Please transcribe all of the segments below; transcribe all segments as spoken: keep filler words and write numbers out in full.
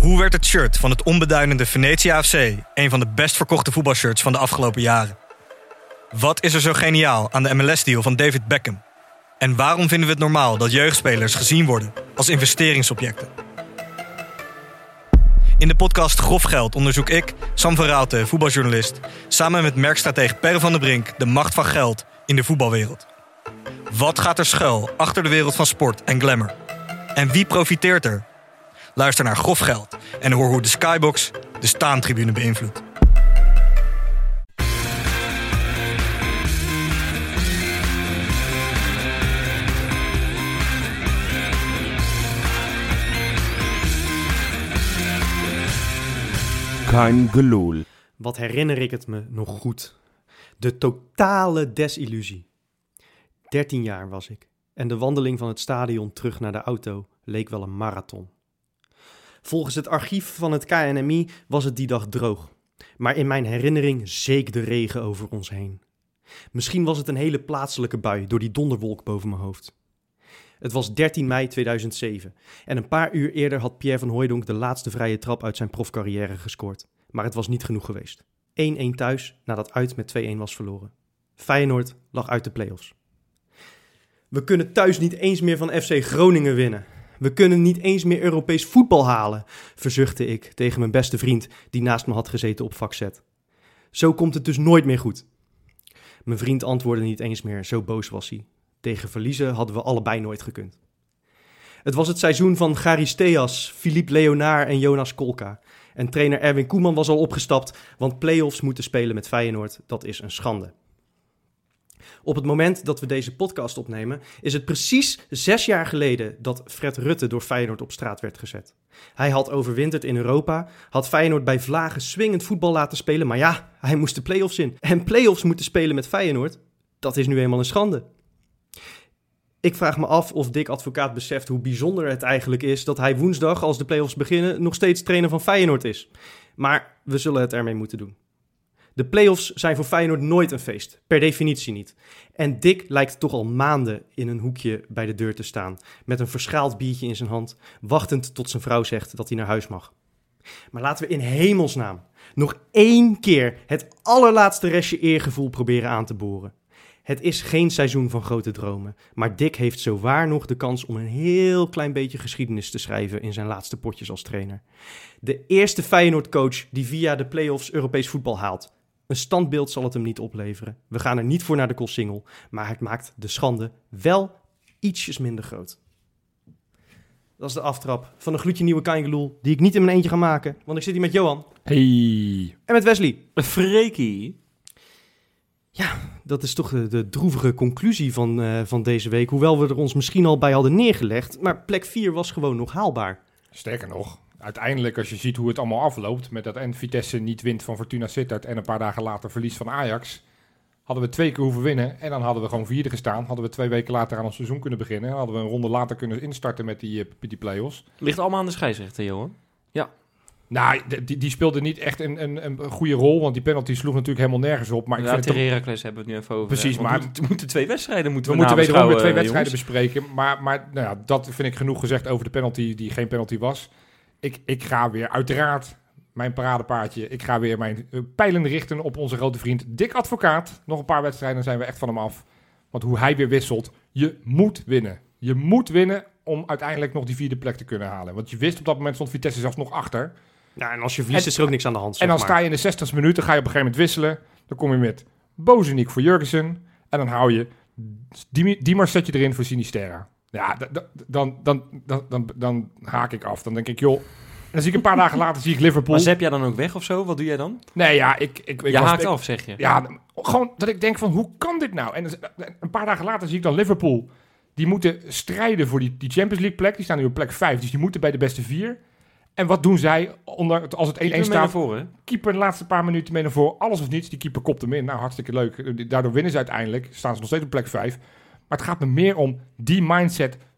Hoe werd het shirt van het onbeduidende Venetia F C een van de best verkochte voetbalshirts van de afgelopen jaren? Wat is er zo geniaal aan de M L S-deal van David Beckham? En waarom vinden we het normaal dat jeugdspelers gezien worden als investeringsobjecten? In de podcast Grof Geld onderzoek ik, Sam van Raalte, voetbaljournalist, samen met merkstratege Per van der Brink de macht van geld in de voetbalwereld. Wat gaat er schuil achter de wereld van sport en glamour? En wie profiteert er? Luister naar Grof Geld en hoor hoe de Skybox de staantribune beïnvloedt. Kein gelul. Wat herinner ik het me nog goed. De totale desillusie. dertien jaar was ik en de wandeling van het stadion terug naar de auto leek wel een marathon. Volgens het archief van het K N M I was het die dag droog. Maar in mijn herinnering zeek de regen over ons heen. Misschien was het een hele plaatselijke bui door die donderwolk boven mijn hoofd. Het was dertien mei tweeduizend zeven en een paar uur eerder had Pierre van Hooijdonk de laatste vrije trap uit zijn profcarrière gescoord. Maar het was niet genoeg geweest. één-één thuis nadat uit met twee-één was verloren. Feyenoord lag uit de play-offs. We kunnen thuis niet eens meer van F C Groningen winnen. We kunnen niet eens meer Europees voetbal halen, verzuchtte ik tegen mijn beste vriend die naast me had gezeten op vak Z. Zo komt het dus nooit meer goed. Mijn vriend antwoordde niet eens meer, zo boos was hij. Tegen verliezen hadden we allebei nooit gekund. Het was het seizoen van Charisteas, Philippe Leonard en Jonas Kolka. En trainer Erwin Koeman was al opgestapt, want play-offs moeten spelen met Feyenoord, dat is een schande. Op het moment dat we deze podcast opnemen, is het precies zes jaar geleden dat Fred Rutte door Feyenoord op straat werd gezet. Hij had overwinterd in Europa, had Feyenoord bij vlagen swingend voetbal laten spelen, maar ja, hij moest de play-offs in. En play-offs moeten spelen met Feyenoord, dat is nu eenmaal een schande. Ik vraag me af of Dick Advocaat beseft hoe bijzonder het eigenlijk is dat hij woensdag, als de play-offs beginnen, nog steeds trainer van Feyenoord is. Maar we zullen het ermee moeten doen. De play-offs zijn voor Feyenoord nooit een feest, per definitie niet. En Dick lijkt toch al maanden in een hoekje bij de deur te staan, met een verschaald biertje in zijn hand, wachtend tot zijn vrouw zegt dat hij naar huis mag. Maar laten we in hemelsnaam nog één keer het allerlaatste restje eergevoel proberen aan te boren. Het is geen seizoen van grote dromen, maar Dick heeft zowaar nog de kans om een heel klein beetje geschiedenis te schrijven in zijn laatste potjes als trainer. De eerste Feyenoord-coach die via de play-offs Europees voetbal haalt. Een standbeeld zal het hem niet opleveren. We gaan er niet voor naar de Koolsingel, maar het maakt de schande wel ietsjes minder groot. Dat is de aftrap van een gloedje nieuwe Kein Gelul die ik niet in mijn eentje ga maken, want ik zit hier met Johan. Hey. En met Wesley. Freekie. Ja, dat is toch de, de droevige conclusie van, uh, van deze week. Hoewel we er ons misschien al bij hadden neergelegd. Maar plek vier was gewoon nog haalbaar. Sterker nog, uiteindelijk als je ziet hoe het allemaal afloopt... met dat en Vitesse niet wint van Fortuna Sittard... en een paar dagen later verlies van Ajax... hadden we twee keer hoeven winnen en dan hadden we gewoon vierde gestaan. Hadden we twee weken later aan ons seizoen kunnen beginnen... en hadden we een ronde later kunnen instarten met die, uh, met die play-offs. Ligt allemaal aan de scheidsrechter, Johan. Ja. Nou, die, die speelde niet echt een, een, een goede rol, want die penalty sloeg natuurlijk helemaal nergens op. Maar ik ja, vind tegen het Heracles hebben we het nu even over. Precies, hè? maar we moeten, moeten twee wedstrijden moeten we, we moeten wederom weer twee uh, wedstrijden jongens. bespreken. Maar, maar nou ja, dat vind ik genoeg gezegd over de penalty die geen penalty was. Ik, ik ga weer uiteraard mijn paradepaardje. Ik ga weer mijn uh, pijlen richten op onze grote vriend Dick Advocaat. Nog een paar wedstrijden, dan zijn we echt van hem af. Want hoe hij weer wisselt, je moet winnen. Je moet winnen om uiteindelijk nog die vierde plek te kunnen halen. Want je wist op dat moment stond Vitesse zelfs nog achter. Ja, en als je verliest en, is er ook niks aan de hand. En dan maar. sta je in de zestigste minuut, dan ga je op een gegeven moment wisselen. Dan kom je met Bozeniek voor Jurgensen. En dan hou je Diemers zet je erin voor Sinisterra. Ja, d- d- dan, dan, dan, dan, dan haak ik af. Dan denk ik, joh... En dan zie ik een paar dagen later zie ik Liverpool. Maar zep jij dan ook weg of zo? Wat doe jij dan? Nee, ja, ik... ik, ik je was, haakt ik, af, zeg je? Ja, gewoon dat ik denk van, hoe kan dit nou? En een paar dagen later zie ik dan Liverpool. Die moeten strijden voor die, die Champions League plek. Die staan nu op plek vijf, dus die moeten bij de beste vier. En wat doen zij onder, als het één-één staat? Voren, keeper de laatste paar minuten mee naar voren. Alles of niets, die keeper kopt hem in. Nou, hartstikke leuk. Daardoor winnen ze uiteindelijk. Staan ze nog steeds op plek vijf. Maar het gaat me meer om die mindset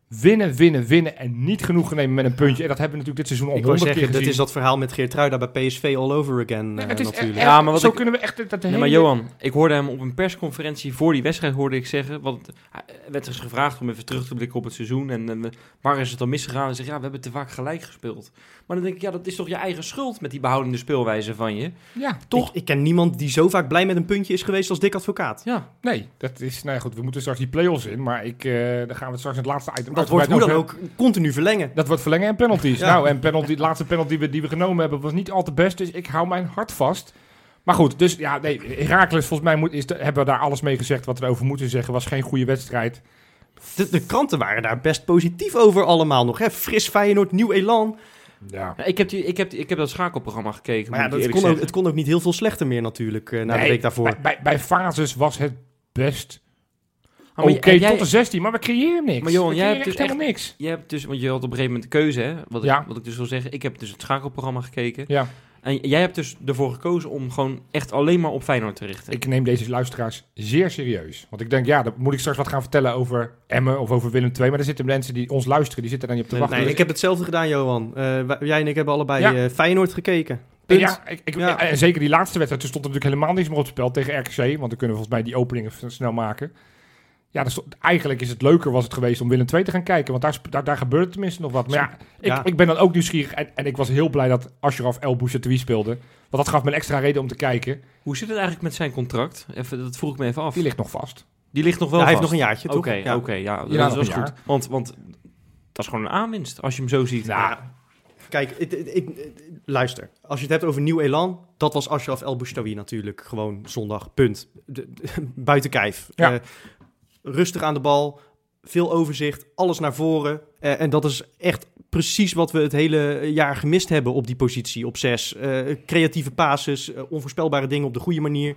Winnen, winnen, winnen en niet genoeg nemen met een puntje. En dat hebben we natuurlijk dit seizoen al Ik wou honderd keer zeggen, dat gezien. is dat verhaal met Geertruida bij P S V all over again Nee, uh, het is natuurlijk. echt- Ja, maar wat zo ik- kunnen we echt... Dat, dat Nee, hele- maar Johan, ik hoorde hem op een persconferentie voor die wedstrijd hoorde ik zeggen, want hij werd dus gevraagd om even terug te blikken op het seizoen en, en waar is het dan misgegaan? En zegt, ja, we hebben te vaak gelijk gespeeld. Maar dan denk ik, ja, dat is toch je eigen schuld met die behoudende speelwijze van je? Ja, Toch? Ik, ik ken niemand die zo vaak blij met een puntje is geweest als Dick Advocaat. Ja, nee, dat is... Nou ja, goed, we moeten straks die play-offs in, maar ik, uh, daar gaan we straks in het laatste item... Dat wordt hoe dan uitgebreid ook continu verlengen. Dat wordt verlengen en penalties. Ja. Nou, en penalty, de laatste penalty die we, die we genomen hebben was niet al te best. Dus ik hou mijn hart vast. Maar goed, dus ja, nee, Heracles, volgens mij moet, is de, hebben we daar alles mee gezegd wat we erover moeten zeggen. Was geen goede wedstrijd. De, de kranten waren daar best positief over allemaal nog. Hè? Fris Feyenoord, nieuw elan. Ja. Ja, ik, heb die, ik, heb die, ik heb dat schakelprogramma gekeken. Maar ja, moet ik dat eerlijk kon ook, zeggen. het kon ook niet heel veel slechter meer natuurlijk uh, na de Nee, week daarvoor. Bij, bij, bij fases was het best Ah, maar oké heb jij- tot de zestien, maar we creëren niks. Maar Johan, we jij creëren hebt dus echt helemaal niks. Je hebt dus, want je had op een gegeven moment de keuze, hè? Wat, Ja. ik, wat ik dus wil zeggen. Ik heb dus het schakelprogramma gekeken. Ja, En jij hebt dus ervoor gekozen om gewoon echt alleen maar op Feyenoord te richten. ik neem deze luisteraars zeer serieus. Want ik denk, ja, dan moet ik straks wat gaan vertellen over Emmen of over Willem twee. Maar er zitten mensen die ons luisteren, die zitten daar niet op te Nee, wachten. Nee, Dus ik heb hetzelfde gedaan, Johan. Uh, wij- jij en ik hebben allebei Ja. uh, Feyenoord gekeken. Punt. Ja, ik, ik, Ja. en zeker die laatste wedstrijd. Er stond natuurlijk helemaal niks meer op het spel tegen R K C. Want dan kunnen we volgens mij die openingen v- snel maken. Ja, er stond- eigenlijk is het leuker was het geweest om Willem twee te gaan kijken. Want daar, sp- daar, daar gebeurt tenminste nog wat. Maar ja, ik, Ja. ik ben dan ook nieuwsgierig. En, en ik was heel blij dat Ashraf El Bouchatoui speelde. Want dat gaf me een extra reden om te kijken. Hoe zit het eigenlijk met zijn contract? Even, dat vroeg ik me even af. Die ligt nog vast. Die ligt nog wel Ja, hij heeft vast. nog een jaartje, toch? Oké, Ja. oké, ja, dat Ja, is nog wel een goed. Want, want dat is gewoon een aanwinst als je hem zo ziet. Nou, Kijk, ik, ik, ik- luister. Als je het hebt over nieuw elan, dat was Ashraf El Bouchatoui natuurlijk. Gewoon zondag, punt. De, de- buiten kijf. Ja. Eh, rustig aan de bal, veel overzicht, alles naar voren. Eh, en dat is echt precies wat we het hele jaar gemist hebben op die positie, op zes. Eh, creatieve passes, eh, onvoorspelbare dingen op de goede manier.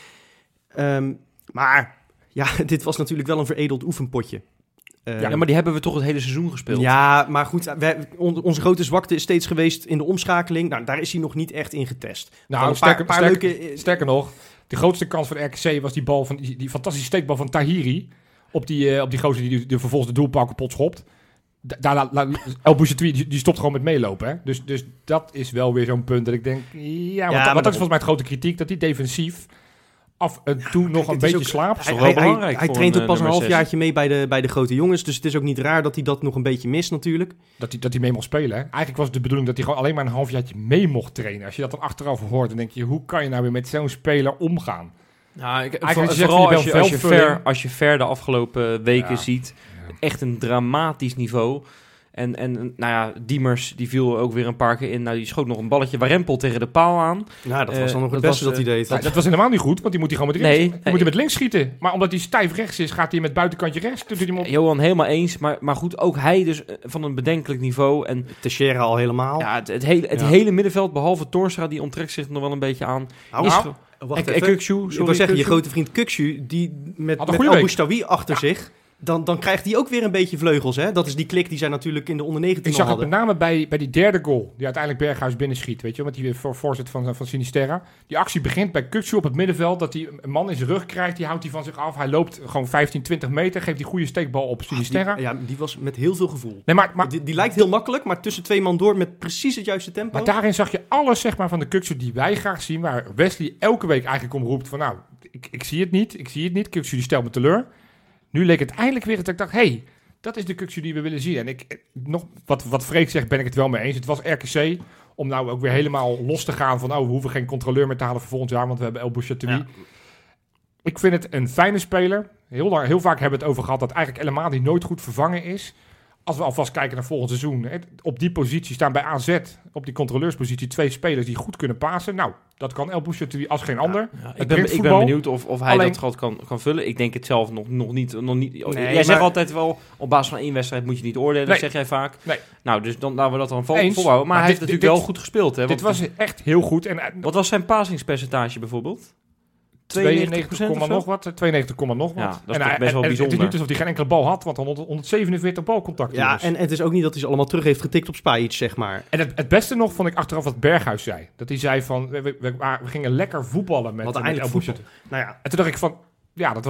Ehm, maar ja, dit was natuurlijk wel een veredeld oefenpotje. Eh, Ja, maar die hebben we toch het hele seizoen gespeeld. ja, maar goed, wij, on- onze grote zwakte is steeds geweest in de omschakeling. Nou, daar is hij nog niet echt in getest. nou Van een sterker, paar, paar sterker, leuke... sterker nog, de grootste kans van R K C was die bal van die, die fantastische steekbal van Tahiri. Op die, eh, op die gozer die, die, die vervolgens de doelpaal kapot schopt. Da- Daar la- la- El Bouchatoui die, die stopt gewoon met meelopen. Hè? Dus, dus dat is wel weer zo'n punt dat ik denk... Ja, want, maar dat, want dat is daarom- volgens mij het grote kritiek. Dat hij defensief af en toe nog een het is beetje ook- slaapt. toch Hij, wel hij, hij, belangrijk hij voor traint een, ook pas een nummer zes. halfjaartje mee bij de, bij de grote jongens. Dus het is ook niet raar dat hij dat nog een beetje mist natuurlijk. Dat hij, dat hij mee mocht spelen. Hè? Eigenlijk was het de bedoeling dat hij gewoon alleen maar een halfjaartje mee mocht trainen. Als je dat dan achteraf hoort, dan denk je... Hoe kan je nou weer met zo'n speler omgaan? Nou, ik, Eigenlijk voor- is het vooral echt als je, wel als, je velvulling. ver, als je ver de afgelopen weken Ja. ziet. Echt een dramatisch niveau. En, en nou ja, Diemers die viel ook weer een paar keer in. Nou, die schoot nog een balletje warempel tegen de paal aan. Nou, dat Eh, was dan nog het dat beste was, dat hij deed. Nou, dat was helemaal niet goed, want die moet hij gewoon met rechts. Nee, die moet hij met links schieten. Maar omdat hij stijf rechts is, gaat hij met buitenkantje rechts. Doet hij hem op. Johan, helemaal eens. Maar, maar goed, ook hij dus eh, van een bedenkelijk niveau. En Teixeira al helemaal. ja, het, het, hele, het Ja. hele middenveld, behalve Torstra, die onttrekt zich nog wel een beetje aan. Nou, is nou, ge- wacht en, even. en Kukçu, Ik sorry, wil zeggen, je Kukçu. grote vriend Kukçu, die met, Had een met goede El week. Bouchatoui achter zich... Dan, dan krijgt hij ook weer een beetje vleugels. Hè? Dat is die klik die zij natuurlijk in de onder negentien Ik zag het hadden. met name bij, bij die derde goal, die uiteindelijk Berghuis binnenschiet. Weet je, wel, met die voor, voorzet van, van Sinisterra. Die actie begint bij Kukçu op het middenveld. Dat hij een man in zijn rug krijgt, die houdt hij van zich af. Hij loopt gewoon vijftien, twintig meter, geeft die goede steekbal op Sinisterra. Die, ja, die was met heel veel gevoel. Nee, maar, maar, die, die lijkt heel makkelijk, maar tussen twee man door met precies het juiste tempo. maar daarin zag je alles zeg maar, van de Kukçu die wij graag zien. Waar Wesley elke week eigenlijk om roept van nou, ik, ik zie het niet, ik zie het niet. Kukçu die stelt me teleur. Nu leek het eindelijk weer dat ik dacht, hé, hey, dat is de Kukçu die we willen zien. En ik, eh, nog, wat, wat Freek zegt, ben ik het wel mee eens. Het was R K C om nou ook weer helemaal los te gaan van, oh, we hoeven geen controleur meer te halen voor volgend jaar, want we hebben El Bouchatoui. Ja. Ik vind het een fijne speler. Heel, lang, heel vaak hebben we het over gehad dat eigenlijk El Amadi nooit goed vervangen is. Als we alvast kijken naar volgend seizoen. Hè, op die positie staan bij A Z, op die controleurspositie, twee spelers die goed kunnen pasen. Nou, dat kan El Bouchatoui als geen ander. Ja, Het ik, ben, brengt ik ben voetbal. benieuwd of, of hij Alleen- dat gat kan, kan vullen. Ik denk het zelf nog, nog niet. Nog niet Nee, jij maar- zegt altijd wel, op basis van één wedstrijd moet je niet oordelen, Nee. zeg jij vaak. Nee. Nou, dus dan laten we dat dan vol, Eens. volhouden. Maar, Maar hij dit- heeft natuurlijk dit- wel goed gespeeld. Hè, Dit want- was echt heel goed. En, eh, Wat was zijn pasingspercentage bijvoorbeeld? tweeënnegentig procent komma nog wat. tweeënventig komma nog wat. Ja, dat is en toch hij- best wel en- en bijzonder. Het is niet alsof hij geen enkele bal had, want honderd, honderdzevenenveertig balcontacten. Ja, jongens. en, en het is ook niet dat hij ze allemaal terug heeft getikt op Spajic, zeg maar. En het, het beste nog vond ik achteraf wat Berghuis zei. Dat hij zei van, we, we, we, we gingen lekker voetballen met, Wat met eindelijk El voetbal. Bouchatoui. Nou ja, En toen dacht ik van, ja, dat was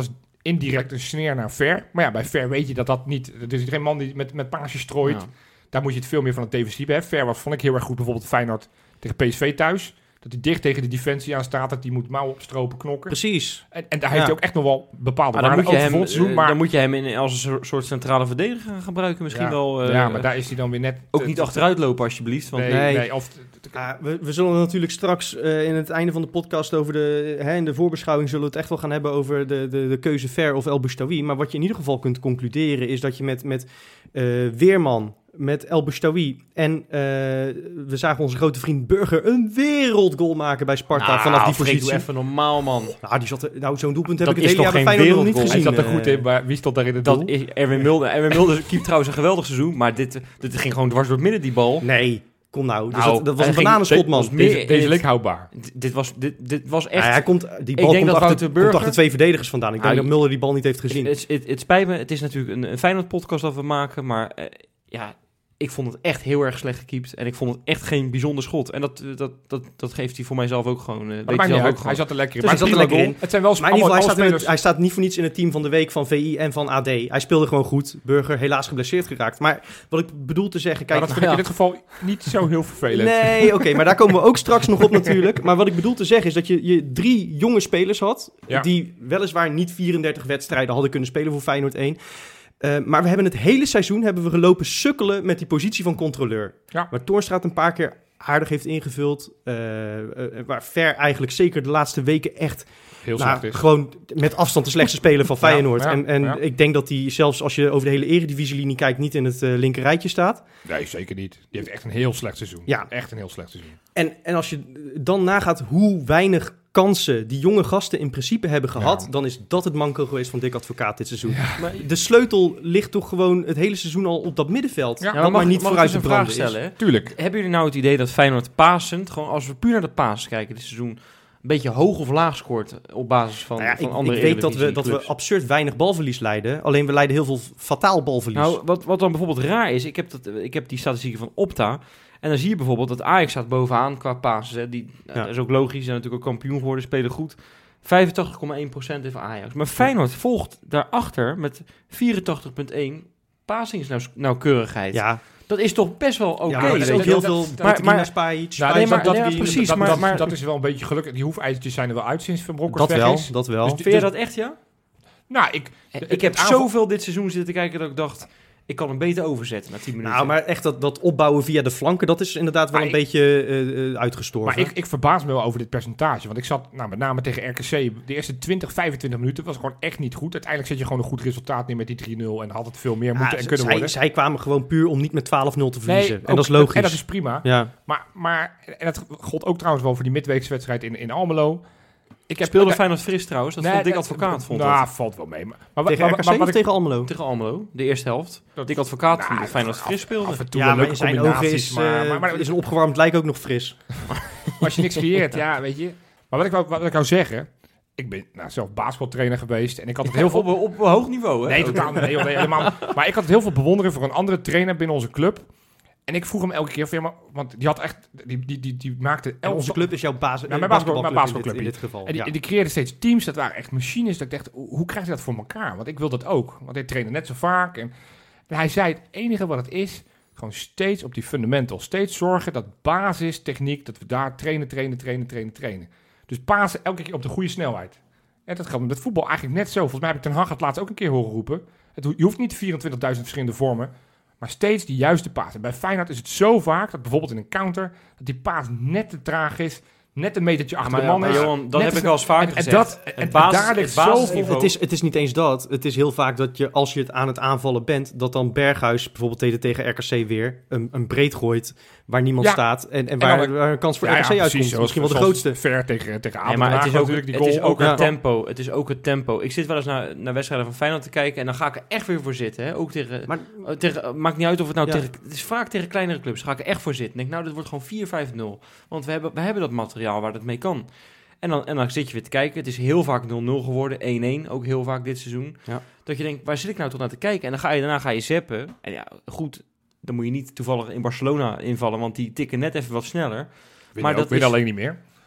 indirect een sneer naar Ver. Maar ja, bij Ver weet je dat dat niet... Er is geen man die met, met paasjes strooit. Ja. Daar moet je het veel meer van het defensief hebben. Ver was, vond ik heel erg goed, bijvoorbeeld Feyenoord tegen P S V thuis. Dat hij dicht tegen de defensie aan staat, dat hij moet mouwen opstropen, knokken. Precies. En, en daar Ja. heeft hij ook echt nog wel bepaalde Maar dan, waarden moet je over hem, het seizoen. eh, Maar, dan moet je hem in, als een soort- soort centrale verdediger gaan gebruiken. Misschien ja, wel. eh, ja, maar daar is hij dan weer net... ook te- niet te- achteruit lopen alsjeblieft. Want Nee, Nee. nee. of, Ja, we, we zullen natuurlijk straks uh, in het einde van de podcast over de... Hè, in de voorbeschouwing zullen we het echt wel gaan hebben over de, de, de keuze Ver of El Boustaoui. Maar wat je in ieder geval kunt concluderen is dat je met, met uh, Weerman, met El Boustaoui en uh, we zagen onze grote vriend Burger een wereldgoal maken bij Sparta nou, vanaf die Freek, positie. doe even normaal, man. Nou, die zat er, nou, zo'n doelpunt heb Dat ik het is hele jaar toch bij geen Feyenoord nog niet wereldgoal? gezien. hij zat er goed uh, in, maar wie stond daar in het doel? Dat is Erwin Mulder. Erwin Mulder keept trouwens een geweldig seizoen. Maar dit, dit ging gewoon dwars door het midden, die bal. Nee, kom nou. Dus Nou, dat, dat was hij een ging- bananenschot, man. was meer- Deze, deze leek houdbaar. D- dit, was, dit, dit was echt... Nou ja, hij komt, die bal denk komt dat achter, Wouter komt Burger- achter twee verdedigers vandaan. Ik denk Ah, dat Mulder die bal niet heeft gezien. Het, het, het spijt me, het is natuurlijk een, een Feyenoord-podcast dat we maken, maar eh, ja, ik vond het echt heel erg slecht gekiept en ik vond het echt geen bijzonder schot. En dat, dat, dat, dat geeft hij voor mijzelf ook gewoon, uh, weet Maar hij maakt niet zelf uit, ook hij gewoon. zat er lekker in. Dus Maar hij het zat is er prima lekker goal. Het zijn wel Maar in ieder geval, hij allemaal staat, in het, spelers. hij staat niet voor niets in het team van de week van V I en van A D. Hij speelde gewoon goed. Burger helaas geblesseerd geraakt. Maar wat ik bedoel te zeggen... Maar Kijk, dat vind ik ja. in dit geval niet zo heel vervelend. nee, oké, maar daar komen we ook straks nog op natuurlijk. Maar wat ik bedoel te zeggen is dat je, je drie jonge spelers had... Ja. die weliswaar niet vierendertig wedstrijden hadden kunnen spelen voor Feyenoord één. Uh, maar we hebben het hele seizoen hebben we gelopen sukkelen met die positie van controleur. Ja. Waar Toornstra een paar keer aardig heeft ingevuld. Uh, uh, waar Ver eigenlijk zeker de laatste weken echt... Heel Nou, slecht is. gewoon met afstand de slechtste speler van Feyenoord. Ja, ja, en en ja. ik denk dat hij zelfs als je over de hele eredivisielinie kijkt... niet in het uh, linker rijtje staat. Nee, zeker niet. Die heeft echt een heel slecht seizoen. Ja. Echt een heel slecht seizoen. En, en als je dan nagaat hoe weinig kansen die jonge gasten in principe hebben gehad... Ja. dan is dat het manko geweest van Dick Advocaat dit seizoen. Ja. Maar, De sleutel ligt toch gewoon het hele seizoen al op dat middenveld. Ja, Ja, maar maar niet mag vooruit ik te eens een vraag branden is. stellen, hè? Tuurlijk. Hebben jullie nou het idee dat Feyenoord pasend, gewoon als we puur naar de paas kijken dit seizoen, een beetje hoog of laag scoort op basis van, Nou ja, van ik, andere ik weet dat we, dat we Eredivisieclubs? absurd weinig balverlies leiden. Alleen we leiden heel veel fataal balverlies. Nou, wat, wat dan bijvoorbeeld raar is, ik heb, dat, ik heb die statistieken van Opta. En dan zie je bijvoorbeeld dat Ajax staat bovenaan qua passes. Hè. Die, Ja. Dat is ook logisch, ze zijn natuurlijk ook kampioen geworden, spelen goed. vijfentachtig komma één procent heeft Ajax. Maar Feyenoord volgt daarachter met vierentachtig komma één pasingsnauwkeurigheid. ja, Dat is toch best wel oké. ja, maar er is weet ook je? heel dat- veel dat- buiten maar- die Spajic, Nou, Spajic, nee, maar- dat- ja, dat- precies, dat, maar- dat, maar- dat is wel een beetje gelukkig. Die hoefijzertjes zijn er wel uit sinds Van Bronckhorst dat weg wel, is. dat wel. Dus Vind je dat echt, ja? Nou, ik... Ik het heb aanval- zoveel dit seizoen zitten kijken dat ik dacht, ik kan hem beter overzetten na tien minuten. Nou, maar echt dat, dat opbouwen via de flanken, dat is inderdaad wel Maar een ik- beetje uh, uh, uitgestorven. Maar ik, ik verbaas me wel over dit percentage. Want ik zat nou, met name tegen R K C. De eerste twintig, vijfentwintig minuten was gewoon echt niet goed. Uiteindelijk zet je gewoon een goed resultaat neer met die drie nul. En had het veel meer Ja, moeten en kunnen zij, worden. zij kwamen gewoon puur om niet met twaalf nul te verliezen. en ook- dat is logisch. En dat is prima. Ja. Maar, maar en dat gold ook trouwens wel voor die midweekswedstrijd in, in Almelo. Ik heb Speelde ik- Feyenoord fris trouwens, dat Nee, vond Dick dat- Advocaat. Vond nou, dat. valt wel mee. Maar, maar, Tegen maar, R K C maar- wat of ik- tegen Almelo? Tegen Almelo, de eerste helft. Dat- Dick Advocaat vond Nou, dat Feyenoord fris speelde. Af en toe Ja, een maar leuke in zijn ogen combinaties. is, maar, uh, maar, maar is een opgewarmd lijk ook nog fris. als je niks creëert, ja, weet je. Maar wat ik wou, wat ik wou zeggen... Ik ben nou, zelf basketbaltrainer geweest. En ik had het heel veel... Op, op een hoog niveau, hè? Nee, Ook. totaal niet. Nee, nee, helemaal. Maar ik had het heel veel bewonderen voor een andere trainer binnen onze club. En ik vroeg hem elke keer, van, ja, maar, want die had echt, die, die, die, die maakte... En elf- onze club is jouw basis, mijn eh, basketbal- mijn basketbalclub in, dit- basketbalclub in dit geval. En die, ja. en die creëerde steeds teams, dat waren echt machines. Dat ik dacht, hoe, hoe krijg je dat voor elkaar? Want ik wil dat ook. Want hij trainde net zo vaak. En, en hij zei, het enige wat het is, gewoon steeds op die fundamentals. Steeds zorgen dat basis, techniek, dat we daar trainen, trainen, trainen, trainen, trainen. Dus pasen elke keer op de goede snelheid. En dat geldt met voetbal eigenlijk net zo. Volgens mij heb ik Ten Hag het laatst ook een keer horen roepen. Het, ho- je hoeft niet vierentwintigduizend verschillende vormen, maar steeds die juiste paas. En bij Feyenoord is het zo vaak dat bijvoorbeeld in een counter, dat die paas net te traag is, net een metertje achter maar, de man maar is. Johan, dat Net heb ik te- al eens vaker en, en gezegd. dat, en, Het basis- en daar ligt het zoveel... basisniveau- Het is, het is niet eens dat. Het is heel vaak dat je, als je het aan het aanvallen bent, dat dan Berghuis bijvoorbeeld tegen, tegen R K C weer een, een breed gooit waar niemand Ja. staat en, en En waar, dan- waar een kans voor Ja, R ja, K C precies, uitkomt. zoals- Misschien wel de zoals grootste. Ver tegen, tegen Nee, Aden maar Den het Haag is ook, natuurlijk, die het goal. is ook Ja. het tempo. Het is ook het tempo. Ik zit wel eens naar, naar wedstrijden van Feyenoord te kijken en dan ga ik er echt weer voor zitten. Hè? Ook tegen, Maar uh, tegen, uh, maakt niet uit of het nou Ja. tegen... Het is vaak tegen kleinere clubs. Ga ik er echt voor zitten. Ik denk, nou, dit wordt gewoon vier vijf nul. Want we hebben, we hebben dat materiaal waar dat mee kan. En dan, en dan zit je weer te kijken. Het is heel vaak nul nul geworden. één één, ook heel vaak dit seizoen. Ja. Dat je denkt, waar zit ik nou tot naar te kijken? En dan ga je, daarna ga je zappen. En ja, goed, dan moet je niet toevallig in Barcelona invallen, want die tikken net even wat sneller. Winnen maar ook- dat winnen is- alleen niet meer.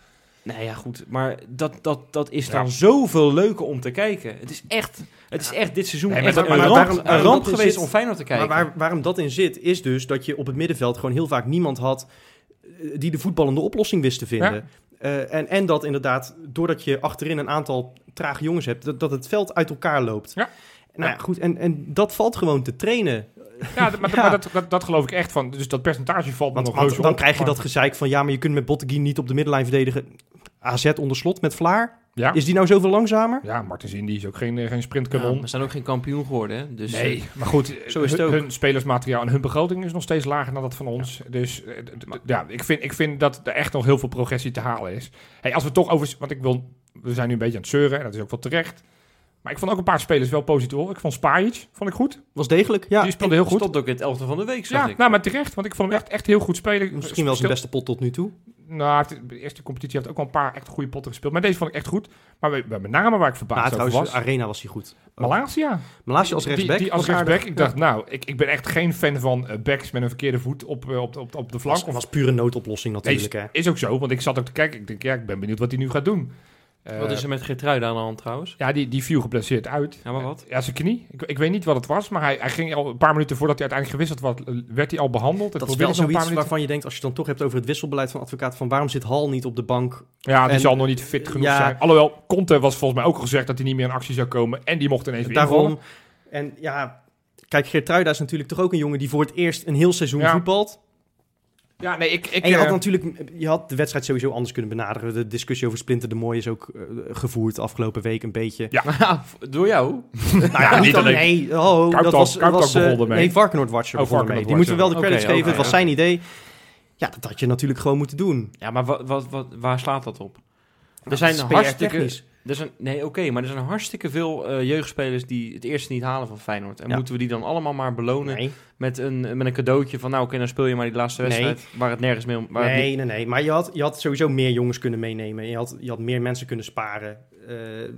Nee, ja, goed. Maar dat, dat, dat is dan Ja. zoveel leuker om te kijken. Het is echt, het is echt dit seizoen Nee, maar echt dat- een maar ramp, waarom- een waarom ramp dat in geweest zit- om Feyenoord te kijken. Maar waar, waarom dat in zit, is dus dat je op het middenveld gewoon heel vaak niemand had eh, die de voetballende oplossing wist te vinden. Ja. Eh, en, en dat inderdaad, doordat je achterin een aantal trage jongens hebt, dat, dat het veld uit elkaar loopt. Ja. Nou ja, goed, en, en dat valt gewoon te trainen. Ja, d- maar, Ja. maar dat, dat, dat geloof ik echt van. Dus dat percentage valt me Want, nog want reuze dan op, krijg je maar- dat gezeik van, ja, maar je kunt met Botteguin niet op de middenlijn verdedigen. A Z onder slot met Vlaar. Ja, Is die nou zoveel langzamer? ja Martens Indy is ook geen, eh, geen Ja, sprintkanon. we zijn ook geen kampioen geworden, hè? Dus, Nee, maar goed, Zo is het hun, ook. hun spelersmateriaal en hun begroting is nog steeds lager dan dat van ons. Dus eh, d- d- ja, ik vind, ik vind dat er echt nog heel veel progressie te halen is. Hey, als we toch over... Want ik wil... We zijn nu een beetje aan het zeuren en dat is ook wel terecht. Maar ik vond ook een paar spelers wel positief. Ik vond Spajic, vond ik goed. Was degelijk, ja. Die speelde heel goed. stond ook in het elfde van de week, zag Ja, ik. nou, maar terecht. Want ik vond hem echt, echt heel goed spelen. Misschien wel zijn Stel- beste pot tot nu toe. Nou, het- de eerste competitie heeft ook wel een paar echt goede potten gespeeld. Maar deze vond ik echt goed. Maar we- met name waar ik verbaasd Nou, over trouwens, was... Arena was hij goed. Malasia. Malasia als rechtsback. Die, die als was aardig. rechtsback. Ik dacht, nou, ik, ik ben echt geen fan van eh, backs met een verkeerde voet op, eh, op, op, op de flank. was, was pure noodoplossing natuurlijk. Nee, hè. is ook zo, want ik zat ook te kijken. Ik denk, ja, ik ben benieuwd wat hij nu gaat doen. Eh, Wat is er met Geertruida aan de hand trouwens? Ja, die, die viel geblesseerd uit. Ja, maar wat? Ja, zijn knie. Ik, ik weet niet wat het was, maar hij, hij ging al een paar minuten voordat hij uiteindelijk gewisseld was, eh, werd hij al behandeld. Het Dat is probeerde wel nog een paar zoiets minuten. waarvan je denkt, als je het dan toch hebt over het wisselbeleid van advocaat, van waarom zit Hal niet op de bank? Ja, die en- zal nog niet fit genoeg Ja. zijn. Alhoewel, Conte was volgens mij ook al gezegd dat hij niet meer in actie zou komen. En die mocht ineens weer invallen. Daarom. En ja, kijk, Geertruida is natuurlijk toch ook een jongen die voor het eerst een heel seizoen Ja. voetbalt. Ja, nee, ik... ik En je had eh, natuurlijk, je had de wedstrijd sowieso anders kunnen benaderen. De discussie over Splinter de Mooi is ook eh, gevoerd de afgelopen week een beetje. Ja. Door jou? Nou ja, niet dan- alleen. Nee, oh, dat Kuiptalk- was, Kuiptalk was eh, begon ermee. nee, Varkenoord Watcher Oh, begon ermee. Varkenoord Die moeten we wel de Watcher. credits Oké, geven. oké, Het was ja. zijn idee. Ja, dat had je natuurlijk gewoon moeten doen. Ja, maar wat, wat, wat, waar slaat dat op? Er zijn Dat is hartstikke... P R-technisch. Er zijn, nee, oké, maar er zijn hartstikke veel eh, jeugdspelers die het eerste niet halen van Feyenoord. En Ja. moeten we die dan allemaal maar belonen Nee, met, een, met een cadeautje van... nou, oké, dan speel je maar die laatste Nee. wedstrijd waar het nergens mee om... Waar het nee, nee, nee. Maar je had, je had sowieso meer jongens kunnen meenemen. Je had, je had meer mensen kunnen sparen. Eh,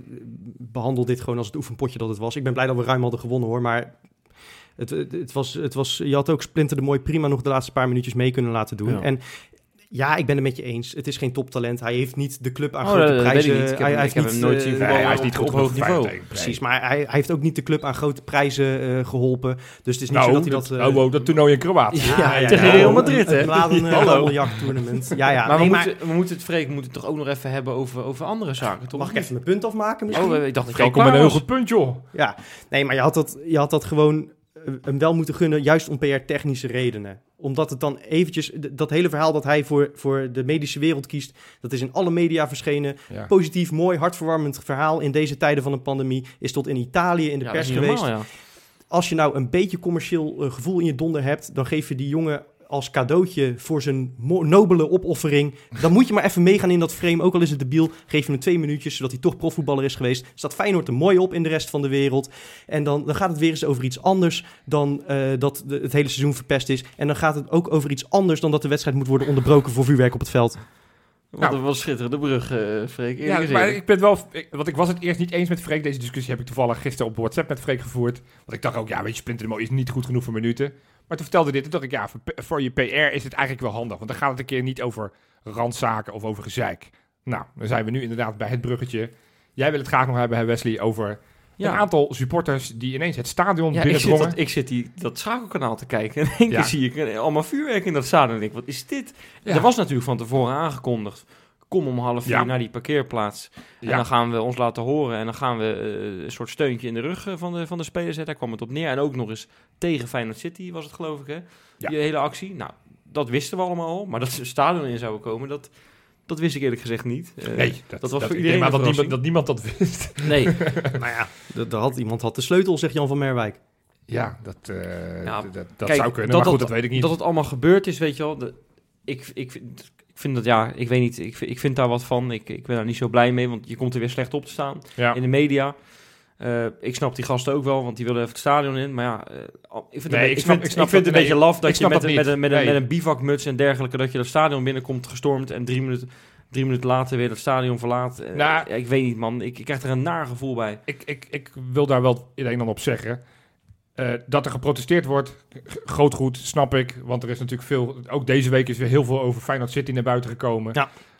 behandel dit gewoon als het oefenpotje dat het was. Ik ben blij dat we ruim hadden gewonnen hoor. Maar het, het, het was, het was, je had ook Splinter de Mooi prima nog de laatste paar minuutjes mee kunnen laten doen. Ja. En ja, ik ben het met je eens. Het is geen toptalent. Hij heeft niet de club aan Oh, grote dat weet prijzen. ik niet. Ik heb, hij, hem- hij ik heeft heb hem niet, nooit eh, zien nee, voetballen hij is op- niet op goed hoog genoeg niveau. Feyenoord. Nee. Precies, maar hij, hij heeft ook niet de club aan grote prijzen eh, geholpen. Dus het is niet Nou, zo dat hij dat, dat... eh, oh, wow, dat toernooi in Kroatië. Ja, tegen Real Madrid, hè? Het Mladen Ja. Hallo. tournament. Ja, ja. maar, nee, we, maar moeten, we moeten het, Freek, we moeten het toch ook nog even hebben over, over andere zaken, toch? mag ik even mijn punt afmaken misschien? Oh, eh, ik dacht dat je al Ik kom met klaar een heel was. goed punt, joh. Ja, nee, maar je had dat, je had dat gewoon eh, hem wel moeten gunnen, juist om P R-technische redenen. Omdat het dan eventjes, d- dat hele verhaal dat hij voor, voor de medische wereld kiest, dat is in alle media verschenen. Ja. Positief, mooi, hartverwarmend verhaal in deze tijden van een pandemie. Is tot in Italië in de Ja, pers dat is niet geweest. normaal, ja. Als je nou een beetje commercieel eh, gevoel in je donder hebt, dan geef je die jongen als cadeautje voor zijn mo- nobele opoffering. Dan moet je maar even meegaan in dat frame, ook al is het debiel. Geef je hem twee minuutjes, zodat hij toch profvoetballer is geweest. Staat Feyenoord er mooi op in de rest van de wereld. En dan, dan gaat het weer eens over iets anders dan eh, dat de, het hele seizoen verpest is. En dan gaat het ook over iets anders dan dat de wedstrijd moet worden onderbroken voor vuurwerk op het veld. Wat Nou. een wat schitterende brug, eh Freek. Ja, Eerlijk maar gezegd. ik ben wel... Ik, want ik was het eerst niet eens met Freek. Deze discussie heb ik toevallig gisteren op WhatsApp met Freek gevoerd. Want ik dacht ook, ja, weet je, Splinter de Mooi is niet goed genoeg voor minuten. Maar toen vertelde dit, toen dacht ik, ja, voor, P- voor je P R is het eigenlijk wel handig. Want dan gaat het een keer niet over randzaken of over gezeik. Nou, dan zijn we nu inderdaad bij het bruggetje. Jij wil het graag nog hebben, hè, Wesley, over Ja. een aantal supporters die ineens het stadion Ja, ik zit, binnendrongen. dat, ik zit die, dat schakelkanaal te kijken en in één Ja. keer zie ik eh, allemaal vuurwerk in dat stadion. En ik denk, wat is dit? Ja. Er was natuurlijk van tevoren aangekondigd. Kom om half vier Ja. naar die parkeerplaats. En Ja. dan gaan we ons laten horen. En dan gaan we eh, een soort steuntje in de rug eh, van de, van de spelers zetten. Daar kwam het op neer. En ook nog eens tegen Feyenoord City was het, geloof ik, hè? Ja. Die hele actie. Nou, dat wisten we allemaal al. Maar dat ze het stadion in zouden komen, dat, dat wist ik eerlijk gezegd niet. Eh, Nee, dat, dat was voor ik iedereen denk maar een dat niemand, dat niemand dat wist. Nee. Nou ja, d- daar had, iemand had de sleutel, zegt Jan van Merwijk. Ja, dat, eh, Ja, dat, dat kijk, zou kunnen. dat maar goed, het- dat weet ik niet. Dat het allemaal gebeurd is, weet je wel. De, ik, ik, vind- ik vind dat, ja, ik weet niet. Ik, vind- ik vind daar wat van. Ik, ik ben daar niet zo blij mee, want je komt er weer slecht op te staan ja. in de media. Eh, ik snap die gasten ook wel, want die willen even het stadion in. Maar ja, eh, al- ik vind, Nee, het, ik ik snap- vind, ik snap ik vind het dat- een beetje nee, laf dat ik je snap met, dat een- met, niet. een, met, een, Nee. met een bivakmuts en dergelijke, dat je dat stadion binnenkomt gestormd en drie minuten, drie minuten later weer dat stadion verlaat. Eh, Nou, ja, ik weet niet, man. Ik, ik krijg er een naar gevoel bij. Ik, ik, ik wil daar wel het een en ander op zeggen. Eh, dat er geprotesteerd wordt, g- groot goed, snap ik. Want er is natuurlijk veel... Ook deze week is weer heel veel over Feyenoord City naar buiten gekomen. Ja.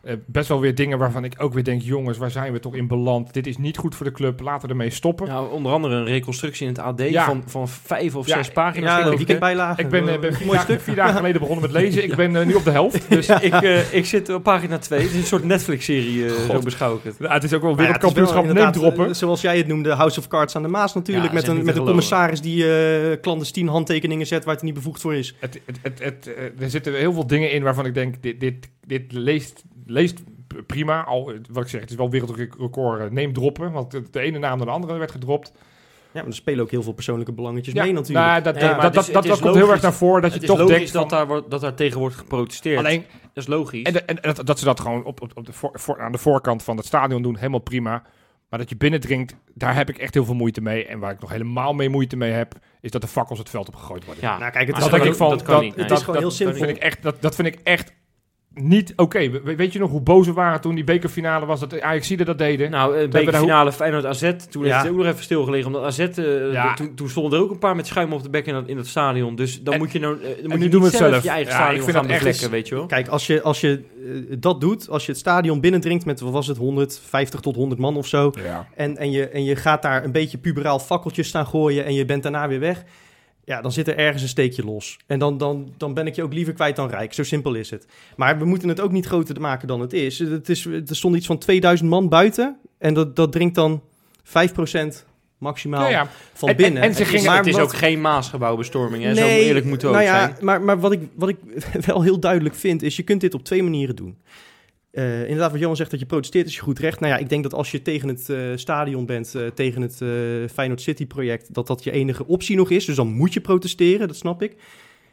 Uh, best wel weer dingen waarvan ik ook weer denk... jongens, waar zijn we toch in beland? Dit is niet goed voor de club, laten we ermee stoppen. Ja, onder andere een reconstructie in het A D Ja. van, van vijf of Ja, zes pagina's. Ja, geloof de ik, hè? weekendbijlage. Ik ben, uh, ben vier, Mooi dagen, stuk. vier dagen geleden begonnen met lezen. Ik ben uh, nu op de helft. Dus ik, uh, ik zit op pagina twee. Het is een soort Netflix-serie, uh, God. zo beschouw ik het. Ja, het is ook wel Maar ja, het is wel wereldkampioenschap neem inderdaad, droppen. eh, zoals jij het noemde, House of Cards aan de Maas natuurlijk. Ja, met is echt een, niet met te een geloven. commissaris die uh, clandestien handtekeningen zet waar het niet bevoegd voor is. Het, het, het, het, uh, er zitten heel veel dingen in waarvan ik denk... dit, dit, dit leest, leest prima. Al, wat ik zeg, het is wel wereldrecord uh, neem droppen. Want de, de ene naam naar de andere werd gedropt. Ja, maar er spelen ook heel veel persoonlijke belangetjes Ja, mee natuurlijk. nou, dat, Nee, dat, maar dat, het is- dat, dat, het is komt heel erg logisch. naar voren. Dat Het je is toch logisch denkt dat, van... daar, wordt- dat daar tegen wordt geprotesteerd. Alleen, dat is logisch. en, en, en dat, dat ze dat gewoon op, op, op de voor, voor, aan de voorkant van het stadion doen, helemaal prima. Maar dat je binnendringt, daar heb ik echt heel veel moeite mee. En waar ik nog helemaal mee moeite mee heb, is dat de fakkels het veld opgegooid worden. ja. Nou kijk, het Maar is dat dat, denk gewoon, ik van, dat kan dat- niet. het Nee. is gewoon heel dat kan simpel. vind ik echt, dat, dat vind ik echt niet oké. We- Weet je nog hoe boos we waren toen die bekerfinale was, dat de Ajaxiden dat deden? Nou, een we daar bekerfinale Feyenoord A Z, toen Ja. heeft het ook nog even stilgelegen. Omdat A Z, uh, Ja. toen, toen stonden er ook een paar met schuim op de bek in dat, in dat stadion. Dus dan En- moet je nou, uh, dan moet nu je doen we niet het zelf zelf. je eigen Ja, stadion ik vind gaan dat echt bevlekken, eens- weet je wel. Kijk, als je, als je uh, dat doet, als je het stadion binnendringt met, wat was het, honderdvijftig tot honderd man of zo. Ja. En, en, je, en je gaat daar een beetje puberaal fakkeltjes staan gooien en je bent daarna weer weg. Ja, dan zit er ergens een steekje los. En dan, dan, dan ben ik je ook liever kwijt dan rijk. Zo simpel is het. Maar we moeten het ook niet groter maken dan het is. Het is er stond iets van tweeduizend man buiten. En dat, dat drinkt dan vijf procent maximaal Ja, ja. van En- binnen. en- en ze Het is, gingen- het is wat- ook geen Maasgebouwbestorming, hè? Zo eerlijk moeten we nou ook ja, zijn. Maar, maar wat, ik, wat ik wel heel duidelijk vind, is je kunt dit op twee manieren doen. Uh, inderdaad, wat Johan zegt, dat je protesteert is je goed recht. Nou ja, ik denk dat als je tegen het uh, stadion bent, uh, tegen het uh, Feyenoord City project, dat dat je enige optie nog is. Dus dan moet je protesteren, dat snap ik.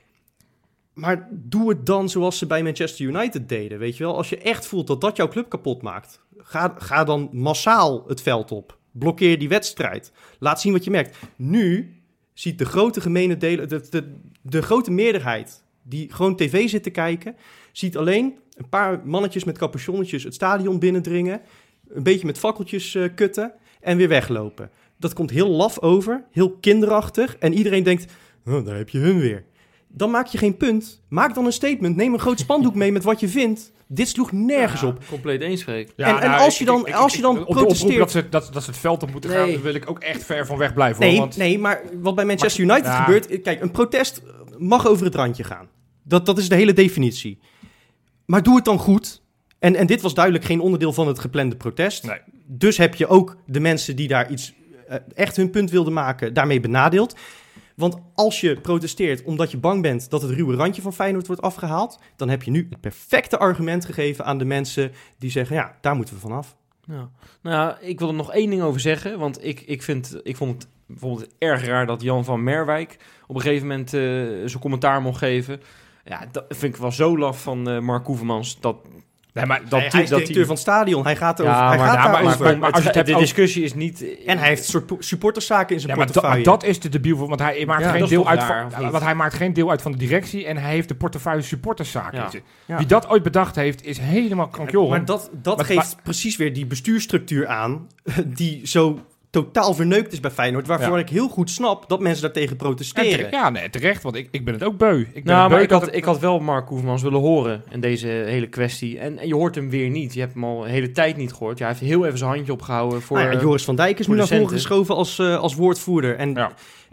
Maar doe het dan zoals ze bij Manchester United deden, weet je wel. Als je echt voelt dat dat jouw club kapot maakt, ga, ga dan massaal het veld op. Blokkeer die wedstrijd. Laat zien wat je merkt. Nu ziet de grote gemene delen, de, de, de grote meerderheid die gewoon tv zit te kijken, ziet alleen een paar mannetjes met capuchonnetjes het stadion binnendringen, een beetje met fakkeltjes uh, kutten en weer weglopen. Dat komt heel laf over, heel kinderachtig en iedereen denkt, oh, daar heb je hun weer. Dan maak je geen punt. Maak dan een statement. Neem een groot spandoek mee met wat je vindt. Dit sloeg nergens Ja, op. compleet eens, Freek. Ja, En- en nou, als ik- je dan- ik- ik- als je dan ik- op de oproep protesteert- dat ze, dat, dat ze het veld op moeten gaan, Nee. daar wil ik ook echt ver van weg blijven. Nee, hoor, want nee, maar wat bij Manchester United ja. gebeurt... Kijk, een protest mag over het randje gaan. Dat, dat is de hele definitie. Maar doe het dan goed. En, en dit was duidelijk geen onderdeel van het geplande protest. Nee. Dus heb je ook de mensen die daar iets uh, echt hun punt wilden maken, daarmee benadeeld. Want als je protesteert omdat je bang bent dat het ruwe randje van Feyenoord wordt afgehaald, dan heb je nu het perfecte argument gegeven aan de mensen die zeggen, ja, daar moeten we vanaf. Ja. Nou ja, ik wil er nog één ding over zeggen. Want ik, ik, vind, ik vond het bijvoorbeeld erg raar dat Jan van Merwijk op een gegeven moment uh, zijn commentaar mocht geven. Ja, dat vind ik wel zo laf van uh, Mark Koevermans. Dat, Nee, maar Dat dat, hij, hij is dat directeur van het stadion. Hij gaat over. ja, hij maar, gaat ja, maar, daarover. maar, Maar als je het hebt de over- discussie is niet... En hij heeft soort supporterszaken in zijn ja, maar, dat, portefeuille. maar dat is de debiel voor, want hij maakt Ja, geen dat is deel toch uit raar, of van, niet? want hij maakt geen deel uit van de directie en hij heeft de portefeuille supporterszaken. Ja. Ja. Wie dat ooit bedacht heeft, is helemaal krankjoren. Maar dat, dat Maar- geeft precies weer die bestuursstructuur aan, die zo totaal verneukt is bij Feyenoord, waarvoor Ja. ik heel goed snap dat mensen daartegen En protesteren. terecht- ja, nee, terecht, want ik, ik ben het ook beu. Ik ben Nou, het maar beu ik dat had, het- ik had wel Mark Koevermans willen horen in deze hele kwestie. En, en je hoort hem weer niet. Je hebt hem al een hele tijd niet gehoord. Ja, hij heeft heel even zijn handje opgehouden voor... Nou ja, Joris van Dijk is voor nu de naar voren centen. geschoven als, uh, als woordvoerder. En ja.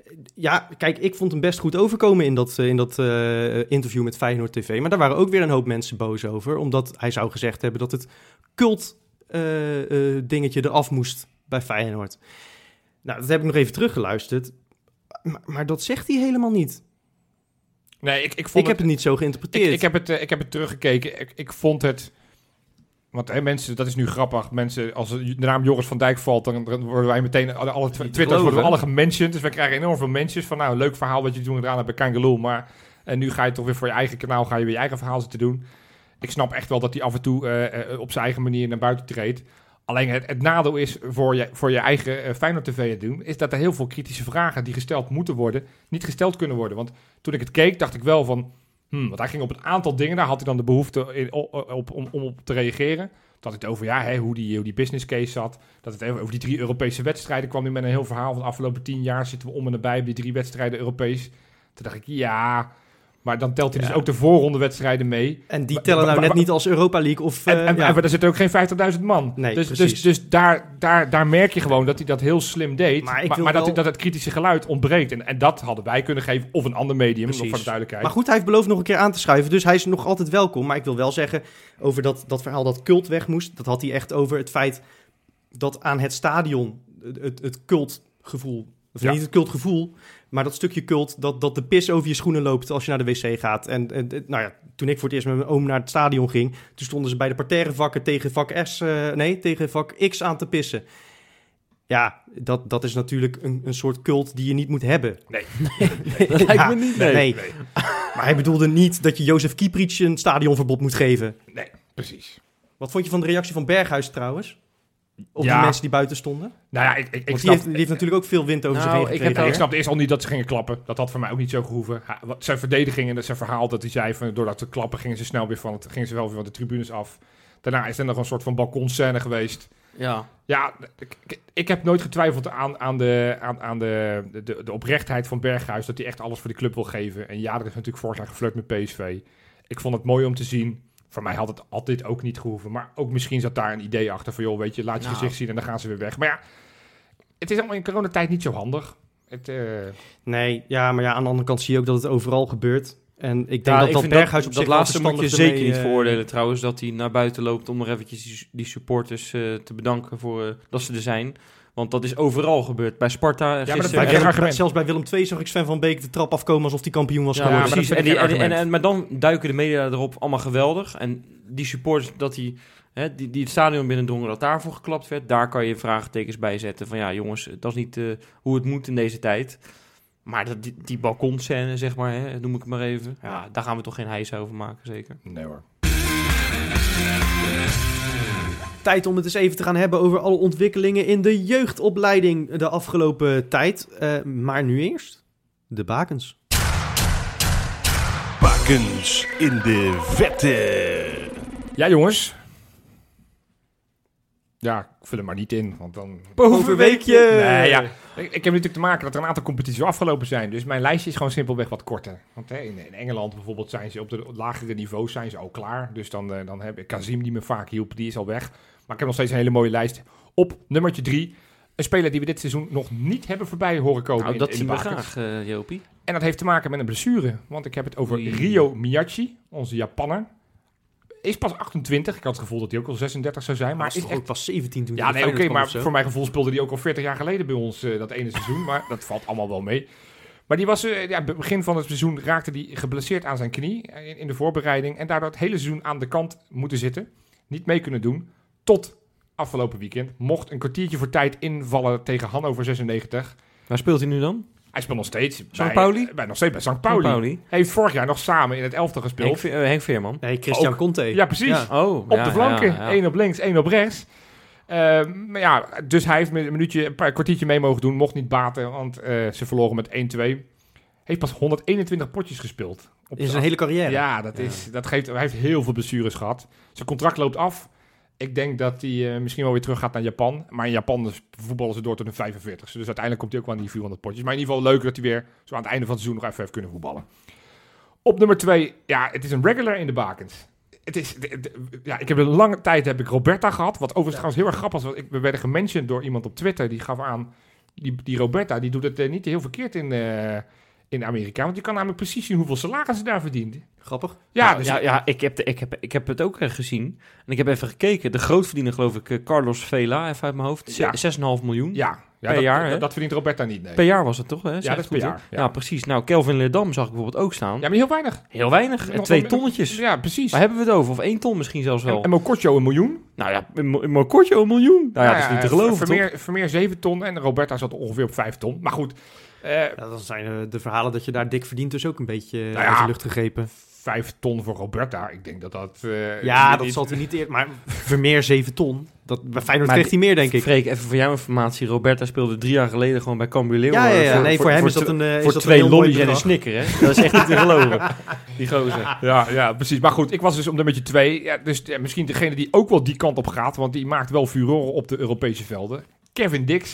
Ja. ja, kijk, ik vond hem best goed overkomen in dat, uh, in dat uh, interview met Feyenoord T V. Maar daar waren ook weer een hoop mensen boos over. Omdat hij zou gezegd hebben dat het cult uh, uh, dingetje eraf moest bij Feyenoord. Nou, dat heb ik nog even teruggeluisterd. Maar, maar dat zegt hij helemaal niet. Nee, ik, ik vond Ik heb het, het niet zo geïnterpreteerd. ik, ik, heb het, uh, ik heb het teruggekeken. Ik, ik vond het... Want hè, mensen, dat is nu grappig. Mensen, als de naam Joris van Dijk valt, dan, dan worden wij meteen... Alle, alle Twitters geloven, worden we hè? alle gementioned. Dus wij krijgen enorm veel mentions van... Nou, een leuk verhaal wat je toen gedaan hebt bij Kangaloo. Maar en nu ga je toch weer voor je eigen kanaal... ga je weer je eigen verhaal zitten doen. Ik snap echt wel dat hij af en toe uh, uh, op zijn eigen manier naar buiten treedt. Alleen het, het nadeel is voor je, voor je eigen uh, Feyenoord T V te doen... is dat er heel veel kritische vragen die gesteld moeten worden... niet gesteld kunnen worden. Want toen ik het keek, dacht ik wel van... Hmm, want hij ging op een aantal dingen... daar had hij dan de behoefte in, op, op, om, om op te reageren. Toen had het over ja, hè, hoe, die, hoe die business case zat. Dat het over die drie Europese wedstrijden kwam nu met een heel verhaal... van de afgelopen tien jaar zitten we om en nabij... bij die drie wedstrijden Europees. Toen dacht ik, ja... Maar dan telt hij Ja. dus ook de voorrondewedstrijden mee. En die Maar- tellen nou maar- net maar- niet als Europa League of... En, eh, en, ja. en daar zitten ook geen vijftigduizend man. Nee, dus precies. dus, dus daar, daar, daar merk je gewoon dat hij dat heel slim deed. Maar Maar, ik maar, wil dat, wel- dat het kritische geluid ontbreekt. En, en dat hadden wij kunnen geven. Of een ander medium, nog Precies. voor de duidelijkheid. Maar goed, hij heeft beloofd nog een keer aan te schuiven. Dus hij is nog altijd welkom. Maar ik wil wel zeggen, over dat, dat verhaal dat Cult weg moest... dat had hij echt over het feit dat aan het stadion het, het, het cultgevoel... of Ja. niet het cultgevoel, maar dat stukje cult... Dat, dat de pis over je schoenen loopt als je naar de wc gaat. En, en en, nou ja, toen ik voor het eerst met mijn oom naar het stadion ging... toen stonden ze bij de parterre vakken tegen vak S... eh, nee, tegen vak X aan te pissen. Ja, dat, dat is natuurlijk een, een soort cult die je niet moet hebben. Nee. Dat lijkt Ja, me niet. nee. Nee. Nee, Maar hij bedoelde niet dat je Jozef Kieprits een stadionverbod moet geven. nee, precies. Wat vond je van de reactie van Berghuis trouwens? Op Ja. die mensen die buiten stonden? Nou ja, ik, ik, ik Want die snap... heeft, die heeft natuurlijk ook veel wind over Nou, zich heen ik heb gekregen. Ja, ik hè? snapte eerst al niet dat ze gingen klappen. Dat had voor mij ook niet zo gehoeven. Ha, wat- Zijn verdediging en zijn verhaal dat hij zei... Van, doordat ze klappen gingen ze snel weer van, het, gingen ze wel weer van de tribunes af. Daarna is er nog een soort van balkonscène geweest. Ja. Ja, ik, ik, ik heb nooit getwijfeld aan, aan, de, aan, aan de, de, de oprechtheid van Berghuis... dat hij echt alles voor die club wil geven. En ja, er is natuurlijk vorig jaar geflirt met P S V. Ik vond het mooi om te zien. Voor mij had het altijd ook niet gehoeven. Maar ook misschien zat daar een idee achter van... joh, weet je, laat je Nou. gezicht zien en dan gaan ze weer weg. Maar ja, het is allemaal in coronatijd niet zo handig. Het, eh, Nee, ja, maar ja, aan de andere kant zie je ook dat het overal gebeurt. En ik denk Ja, dat ik dat vind Berghuis op dat zich wel laatste moet je verstandig zeker ermee, niet eh, veroordelen trouwens. Dat hij naar buiten loopt om nog eventjes die, die supporters eh, te bedanken voor eh, dat ze er zijn. Want dat is overal gebeurd. Bij Sparta maar dat gisteren. Bij Geen Willem- argument. zelfs bij Willem twee zag ik Sven van Beek de trap afkomen alsof hij kampioen was Ja, geworden. maar dat precies. En vind ik die, geen en, en, argument. en- maar dan duiken de media erop allemaal geweldig. En die supporters dat die, hè, die, die het stadion binnendrongen, dat daarvoor geklapt werd. Daar kan je vraagtekens bij zetten. Van ja, jongens, dat is niet eh, hoe het moet in deze tijd. Maar dat, die, die balkonscène, zeg maar, hè, noem ik het maar even. Ja, daar gaan we toch geen hijs over maken, zeker. nee hoor. Tijd om het eens even te gaan hebben over alle ontwikkelingen in de jeugdopleiding de afgelopen tijd. Eh, maar nu eerst de bakens. Bakens in de vette. Ja, jongens. Ja, ik vul hem maar niet in, want dan... Bovenweekje! Nee, ja. Ik, ik heb natuurlijk te maken dat er een aantal competities afgelopen zijn. Dus mijn lijstje is gewoon simpelweg wat korter. Want hè, in, in Engeland bijvoorbeeld zijn ze op de lagere niveaus zijn ze al klaar. Dus dan, uh, dan heb ik Kazim die me vaak hielp, die is al weg. Maar ik heb nog steeds een hele mooie lijst. Op nummertje drie. Een speler die we dit seizoen nog niet hebben voorbij horen komen Nou, in, dat in zien de we bakens. graag, uh, Jopie. En dat heeft te maken met een blessure. Want ik heb het over Oei. Ryo Miyachi, onze Japanner. Is pas achtentwintig. Ik had het gevoel dat hij ook al zesendertig zou zijn. Maar Maar is is toch echt... ook pas zeventien toen Ja, hij nee, bij oké, Feyenoord maar kwam of voor mijn gevoel speelde hij ook al veertig jaar geleden bij ons uh, dat ene seizoen. Maar dat valt allemaal wel mee. Maar die was, uh, ja, begin van het seizoen raakte hij geblesseerd aan zijn knie uh, in, in de voorbereiding. En daardoor het hele seizoen aan de kant moeten zitten. Niet mee kunnen doen. Tot afgelopen weekend. Mocht een kwartiertje voor tijd invallen tegen Hannover zesennegentig. Waar speelt hij nu dan? Hij speelt nog steeds bij, Sankt Pauli? bij, nog steeds bij Sankt Pauli. Pauli. Pauli. Hij heeft vorig jaar nog samen in het elftal gespeeld. Henk, Ve- uh, Henk Veerman. Nee, Christian Ook. Conte. Ja, precies. Ja. Oh, Op de flanken. Eén op links, één op rechts. Uh, maar ja, dus hij heeft met een minuutje, een paar kwartiertje mee mogen doen. Mocht niet baten, want uh, ze verloren met één twee. Heeft pas honderdeenentwintig potjes gespeeld. Op In de zijn hele carrière. Ja, dat is, dat geeft, hij heeft heel veel blessures gehad. Zijn contract loopt af. Ik denk dat hij uh, misschien wel weer terug gaat naar Japan. Maar in Japan voetballen ze door tot de vijfenveertigste. Dus uiteindelijk komt hij ook wel aan die vierhonderd potjes. Maar in ieder geval leuk dat hij weer zo aan het einde van het seizoen nog even heeft kunnen voetballen. Op nummer twee, ja, het is een regular in de bakens. Het is, het, het, ja, ik heb een lange tijd heb ik Roberta gehad. Wat overigens trouwens heel erg grappig was. Ik, we werden gementiond door iemand op Twitter. Die gaf aan, die, die Roberta, die doet het uh, niet heel verkeerd in, uh, in Amerika. Want je kan namelijk precies zien hoeveel salaris ze daar verdient. Grappig. Ja, Ja, dus ja, ja ik, heb de, ik, heb, ik heb het ook uh, gezien. En ik heb even gekeken. De grootverdiener, geloof ik, uh, Carlos Vela, even uit mijn hoofd. Ja. zes komma vijf miljoen. ja, ja Per dat, jaar, dat, hè? dat verdient Roberta niet, nee. Per jaar was het toch? Hè? Ja, Zeg dat is goed, per hè? jaar. Ja. Ja. precies. Nou, Kelvin Ledam zag ik bijvoorbeeld ook staan. Ja, maar heel weinig. Heel weinig. En Nog twee wel- tonnetjes. Ja, precies. Waar hebben we het over? Of één ton misschien zelfs wel. En, en Mokotjo een miljoen. nou ja, een mo- kortje een miljoen. Nou ja, dat is niet te geloven, toch? Vermeer, Vermeer zeven ton en Roberta zat ongeveer op vijf ton. Maar goed, uh, Ja, dan zijn uh, de verhalen dat je daar dik verdient dus ook een beetje uh, Nou ja. uit de lucht gegrepen. vijf ton voor Roberta. Ik denk dat dat... Uh, Ja, niet- dat niet- zal hij niet eerder. Maar Vermeer zeven ton. Dat, bij Feyenoord Maar kreeg hij meer, denk ik. Freek, even voor jouw informatie. Roberta speelde drie jaar geleden gewoon bij Cambuur Ja, Leeuwarden. ja, ja. Nee, voor, hem is dat tw- een uh, is Voor dat twee een heel mooi lollies en een bedrag. snicker, hè? Dat is echt niet te geloven. Die gozer. Ja, ja, precies. Maar goed, ik was dus op nummertje twee. Ja, dus ja, misschien degene die ook wel die kant op gaat, want die maakt wel furoren op de Europese velden. Kevin Dix.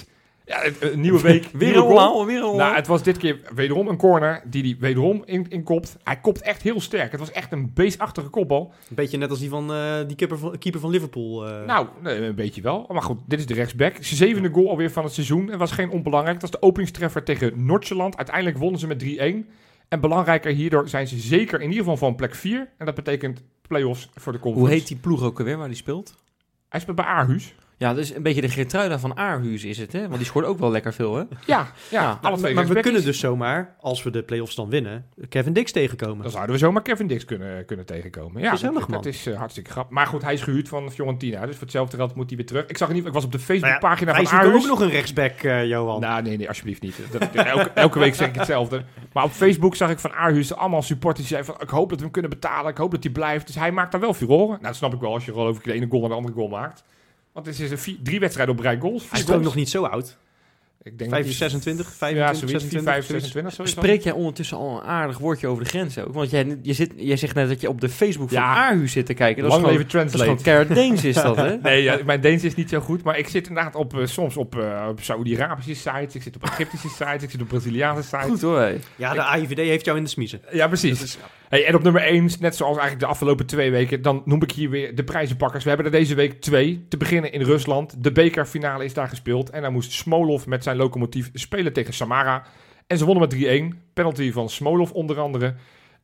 Ja, een, een nieuwe week. Weer nieuwe een goal. omhaal, weer een omhaal. Nou, het was dit keer wederom een corner die hij wederom in, in kopt. Hij kopt echt heel sterk. Het was echt een beestachtige kopbal. Een beetje net als die van uh, die keeper van, keeper van Liverpool. Uh. Nou, nee, een beetje wel. Maar goed, dit is de rechtsback. Zijn zevende goal alweer van het seizoen. Het was geen onbelangrijk. Het was de openingstreffer tegen Noord-Zeeland. Uiteindelijk wonnen ze met drie-een. En belangrijker, hierdoor zijn ze zeker in ieder geval van plek vier. En dat betekent play-offs voor de conference. Hoe heet die ploeg ook alweer waar die speelt? Hij speelt bij Aarhus. Ja, dat is een beetje de Geertruida van Aarhus is het, hè? Want die scoort ook wel lekker veel, hè? Ja, ja, Ja, alle twee maar we rechtsbackies. kunnen dus zomaar, als we de play-offs dan winnen, Kevin Dix tegenkomen. Dan zouden we zomaar Kevin Dix kunnen, kunnen tegenkomen. Ja, Gezellig, dat, man. dat is uh, hartstikke grappig. Maar goed, hij is gehuurd van Fiorentina. Dus voor hetzelfde geld moet hij weer terug. Ik zag in ieder geval, ik was op de Nou ja, Facebookpagina wij van zoeken Aarhus. ook nog een rechtsback, uh, Johan. Nou, nee, nee, alsjeblieft niet. Dat, dat- elke, elke week zeg ik hetzelfde. Maar op Facebook zag ik van Aarhus allemaal supporters die zeiden van, ik hoop dat we hem kunnen betalen. Ik hoop dat hij blijft. Dus hij maakt daar wel furoren. Nou, dat snap ik wel als je geloof ik de ene goal naar de andere goal maakt. Want het is een vier, drie wedstrijden op rij goals. Hij is Vier ook goals. nog niet zo oud. Ik denk vijf, dat hij- zesentwintig, Ja, vijfentwintig, zoiets. zesentwintig, vijf, zoiets. zesentwintig. zoiets. Spreek jij ondertussen al een aardig woordje over de grens ook? Want jij, je zit, jij zegt net dat je op de Facebook van Ja. Aarhus zit te kijken. Dat Lang is gewoon, leven dat is Translate. gewoon keihard Deens is dat, hè? Nee, ja, mijn Deens is niet zo goed, maar ik zit inderdaad op, uh, soms op, uh, op Saoedi-Arabische sites, ik zit op Egyptische sites, ik zit op Braziliaanse sites. Goed hoor, hé. Ja, de A I V D heeft jou in de smiezen. Ja, precies. Hey, en op nummer één, net zoals eigenlijk de afgelopen twee weken, dan noem ik hier weer de prijzenpakkers. We hebben er deze week twee. Te beginnen in Rusland. De bekerfinale is daar gespeeld. En daar moest Smolov met zijn locomotief spelen tegen Samara. En ze wonnen met drie-een. Penalty van Smolov onder andere.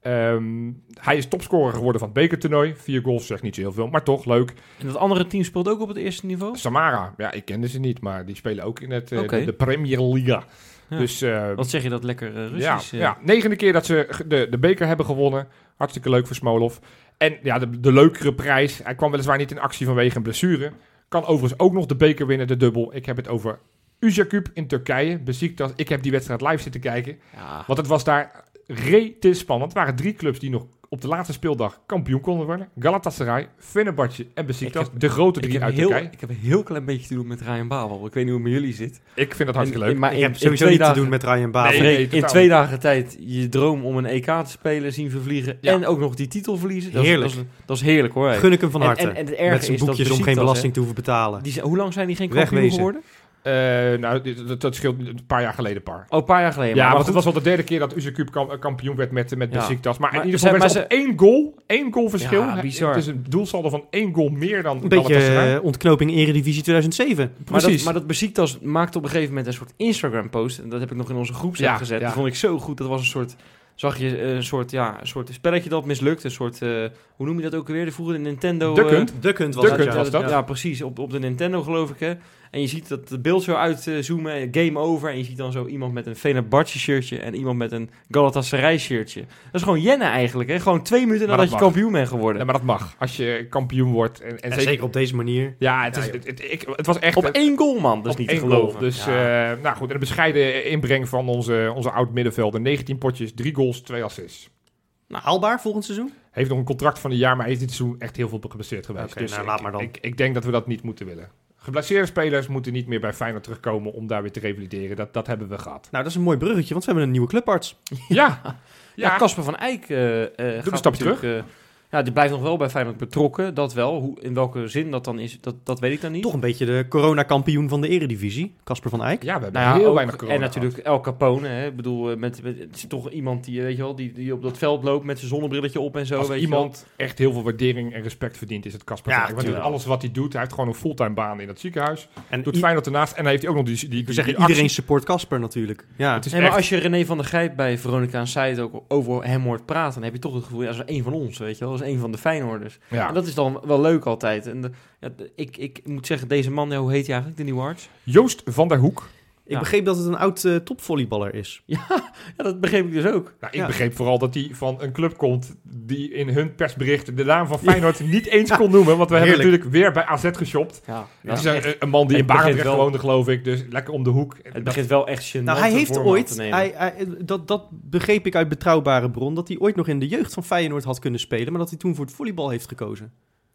Um, hij is topscorer geworden van het bekertoernooi. Vier goals zegt niet zo heel veel, maar toch leuk. En dat andere team speelt ook op het eerste niveau? Samara, ja, ik kende ze niet, maar die spelen ook in het, uh, Oké. de, de Premier Liga. Ja. Dus, uh, Wat zeg je dat lekker uh, ja, Russisch? uh, ja, negende keer dat ze g- de, de beker hebben gewonnen. Hartstikke leuk voor Smolov. En ja, de, de leukere prijs. Hij kwam weliswaar niet in actie vanwege een blessure. Kan overigens ook nog de beker winnen, de dubbel. Ik heb het over Uzaküp in Turkije. Besiktas. Ik heb die wedstrijd live zitten kijken. Ja. Want het was daar rete spannend. Het waren drie clubs die nog op de laatste speeldag kampioen konden worden. Galatasaray, Fenerbahce en Besiktas. Ik heb- De grote Ik drie heb, uit heel, Turkije. ik heb een heel klein beetje te doen met Ryan Babel. Ik weet niet hoe het met jullie zit. Ik vind dat hartstikke En- leuk. Maar Ik in, heb in sowieso twee niet te dagen, doen met Ryan Babel. Nee, Freek, nee, in totaal twee niet. dagen tijd je droom om een E K te spelen zien vervliegen. Ja. En ook nog die titel verliezen. Dat Heerlijk. Is, dat, is, dat is heerlijk hoor. hé. Gun ik hem van En- harte. en- en het erge met zijn is dat boekjes om geen Besiktas, belasting hè, te hoeven betalen. Die, zijn- hoe lang zijn die geen kampioen Wegwezen. geworden? Uh, nou, dit- dat, dat scheelt een paar jaar geleden een paar. Oh, een paar jaar geleden. Ja, maar want goed. het was wel de derde keer dat Uzaküp kam- kampioen werd met, met Ja. Besiktas. Maar, Maar in ieder ze- geval werd maar ze op één goal, één goal verschil. Ja, bizar. Het is een doelsaldo van één goal meer dan Een beetje Galatasaray. uh, ontknoping Eredivisie tweeduizend zeven. Maar Precies. dat, maar dat Besiktas maakte op een gegeven moment een soort Instagram-post. En dat heb ik nog in onze groep Ja, gezet. ja. Dat vond ik zo goed. Dat was een soort... Zag je eh, een soort, ja, een soort spelletje dat mislukt. Een soort, eh, hoe noem je dat ook weer? De vroeger de Nintendo... Duck eh, Hunt. Duck Hunt was Duck dat, Hunt ja. was dat. Ja, precies. Op, op de Nintendo geloof ik, hè. En je ziet dat het beeld zo uitzoomen, game over. En je ziet dan zo iemand met een Fenerbahce shirtje en iemand met een Galatasaray shirtje. Dat is gewoon jennen eigenlijk, hè. Gewoon twee minuten Maar nadat dat je mag. kampioen bent geworden. Ja, maar dat mag. Als je kampioen wordt. En, en En zeker, zeker op deze manier. Ja, het, is, Ja, het, het, ik, het was echt... Op één goal, man. Dat is op niet te één geloven. goal. Dus, Ja. eh, nou goed. En een bescheiden inbreng van onze, onze oud-middenvelder. negentien potjes, drie goals, twee assists. Nou, haalbaar volgend seizoen? Heeft nog een contract van een jaar, maar hij is dit seizoen echt heel veel geblesseerd geweest. Oké, dus nou, ik, laat maar dan. Ik, ik denk dat we dat niet moeten willen. Geblesseerde spelers moeten niet meer bij Feyenoord terugkomen om daar weer te revalideren. Dat, dat hebben we gehad. Nou, dat is een mooi bruggetje, want we hebben een nieuwe clubarts. Ja, Ja, ja. Casper van Eyck eh eh, gaat een stapje natuurlijk, eh, ja, die blijft nog wel bij Feyenoord betrokken. Dat wel. Hoe, in welke zin dat dan is, dat, dat weet ik dan niet. Toch een beetje de coronakampioen van de Eredivisie, Casper van Eyck. ja, we hebben Nou ja, heel ook- weinig corona En natuurlijk El Capone. Hè. Ik bedoel, eh, met, met, het is toch iemand die, eh, weet je wel, die, die op dat veld loopt met zijn zonnebrilletje op en zo. Als weet iemand echt heel veel waardering en respect verdient, is het Casper Ja, van Eyck. Want tuurlijk. alles wat hij doet, hij heeft gewoon een fulltime baan in het ziekenhuis. En Doet i- Feyenoord ernaast en dan heeft hij ook nog die, die, die, ik wil zeggen, die actie. iedereen support Casper natuurlijk. Ja. Het is Nee, maar echt- als je René van der Gijp bij Veronica aan Site ook over hem hoort praten, dan heb je toch het gevoel, ja, dat is een van ons, weet je wel. Dat is een van de Feyenoorders. ja. En dat is dan wel leuk altijd. En de, ja, de- ik, ik moet zeggen, deze man, ja, hoe heet hij eigenlijk, de nieuwe arts? Joost van der Hoek. Ik Ja. begreep dat het een oud uh, topvolleyballer is. Ja, dat begreep ik dus ook. Nou, ik Ja. begreep vooral dat hij van een club komt die in hun persberichten de naam van Feyenoord niet eens kon noemen. Want we hebben Heerlijk. natuurlijk weer bij A Z geshopt. Ja, Het is echt- een, een man die het in Barendrecht begint wel- woonde, geloof ik. Dus lekker om de hoek. het Dat- begint wel echt gênant Nou, hij heeft vorm aan ooit, te nemen. hij, hij, dat, dat begreep ik uit betrouwbare bron, dat hij ooit nog in de jeugd van Feyenoord had kunnen spelen, maar dat hij toen voor het volleybal heeft gekozen.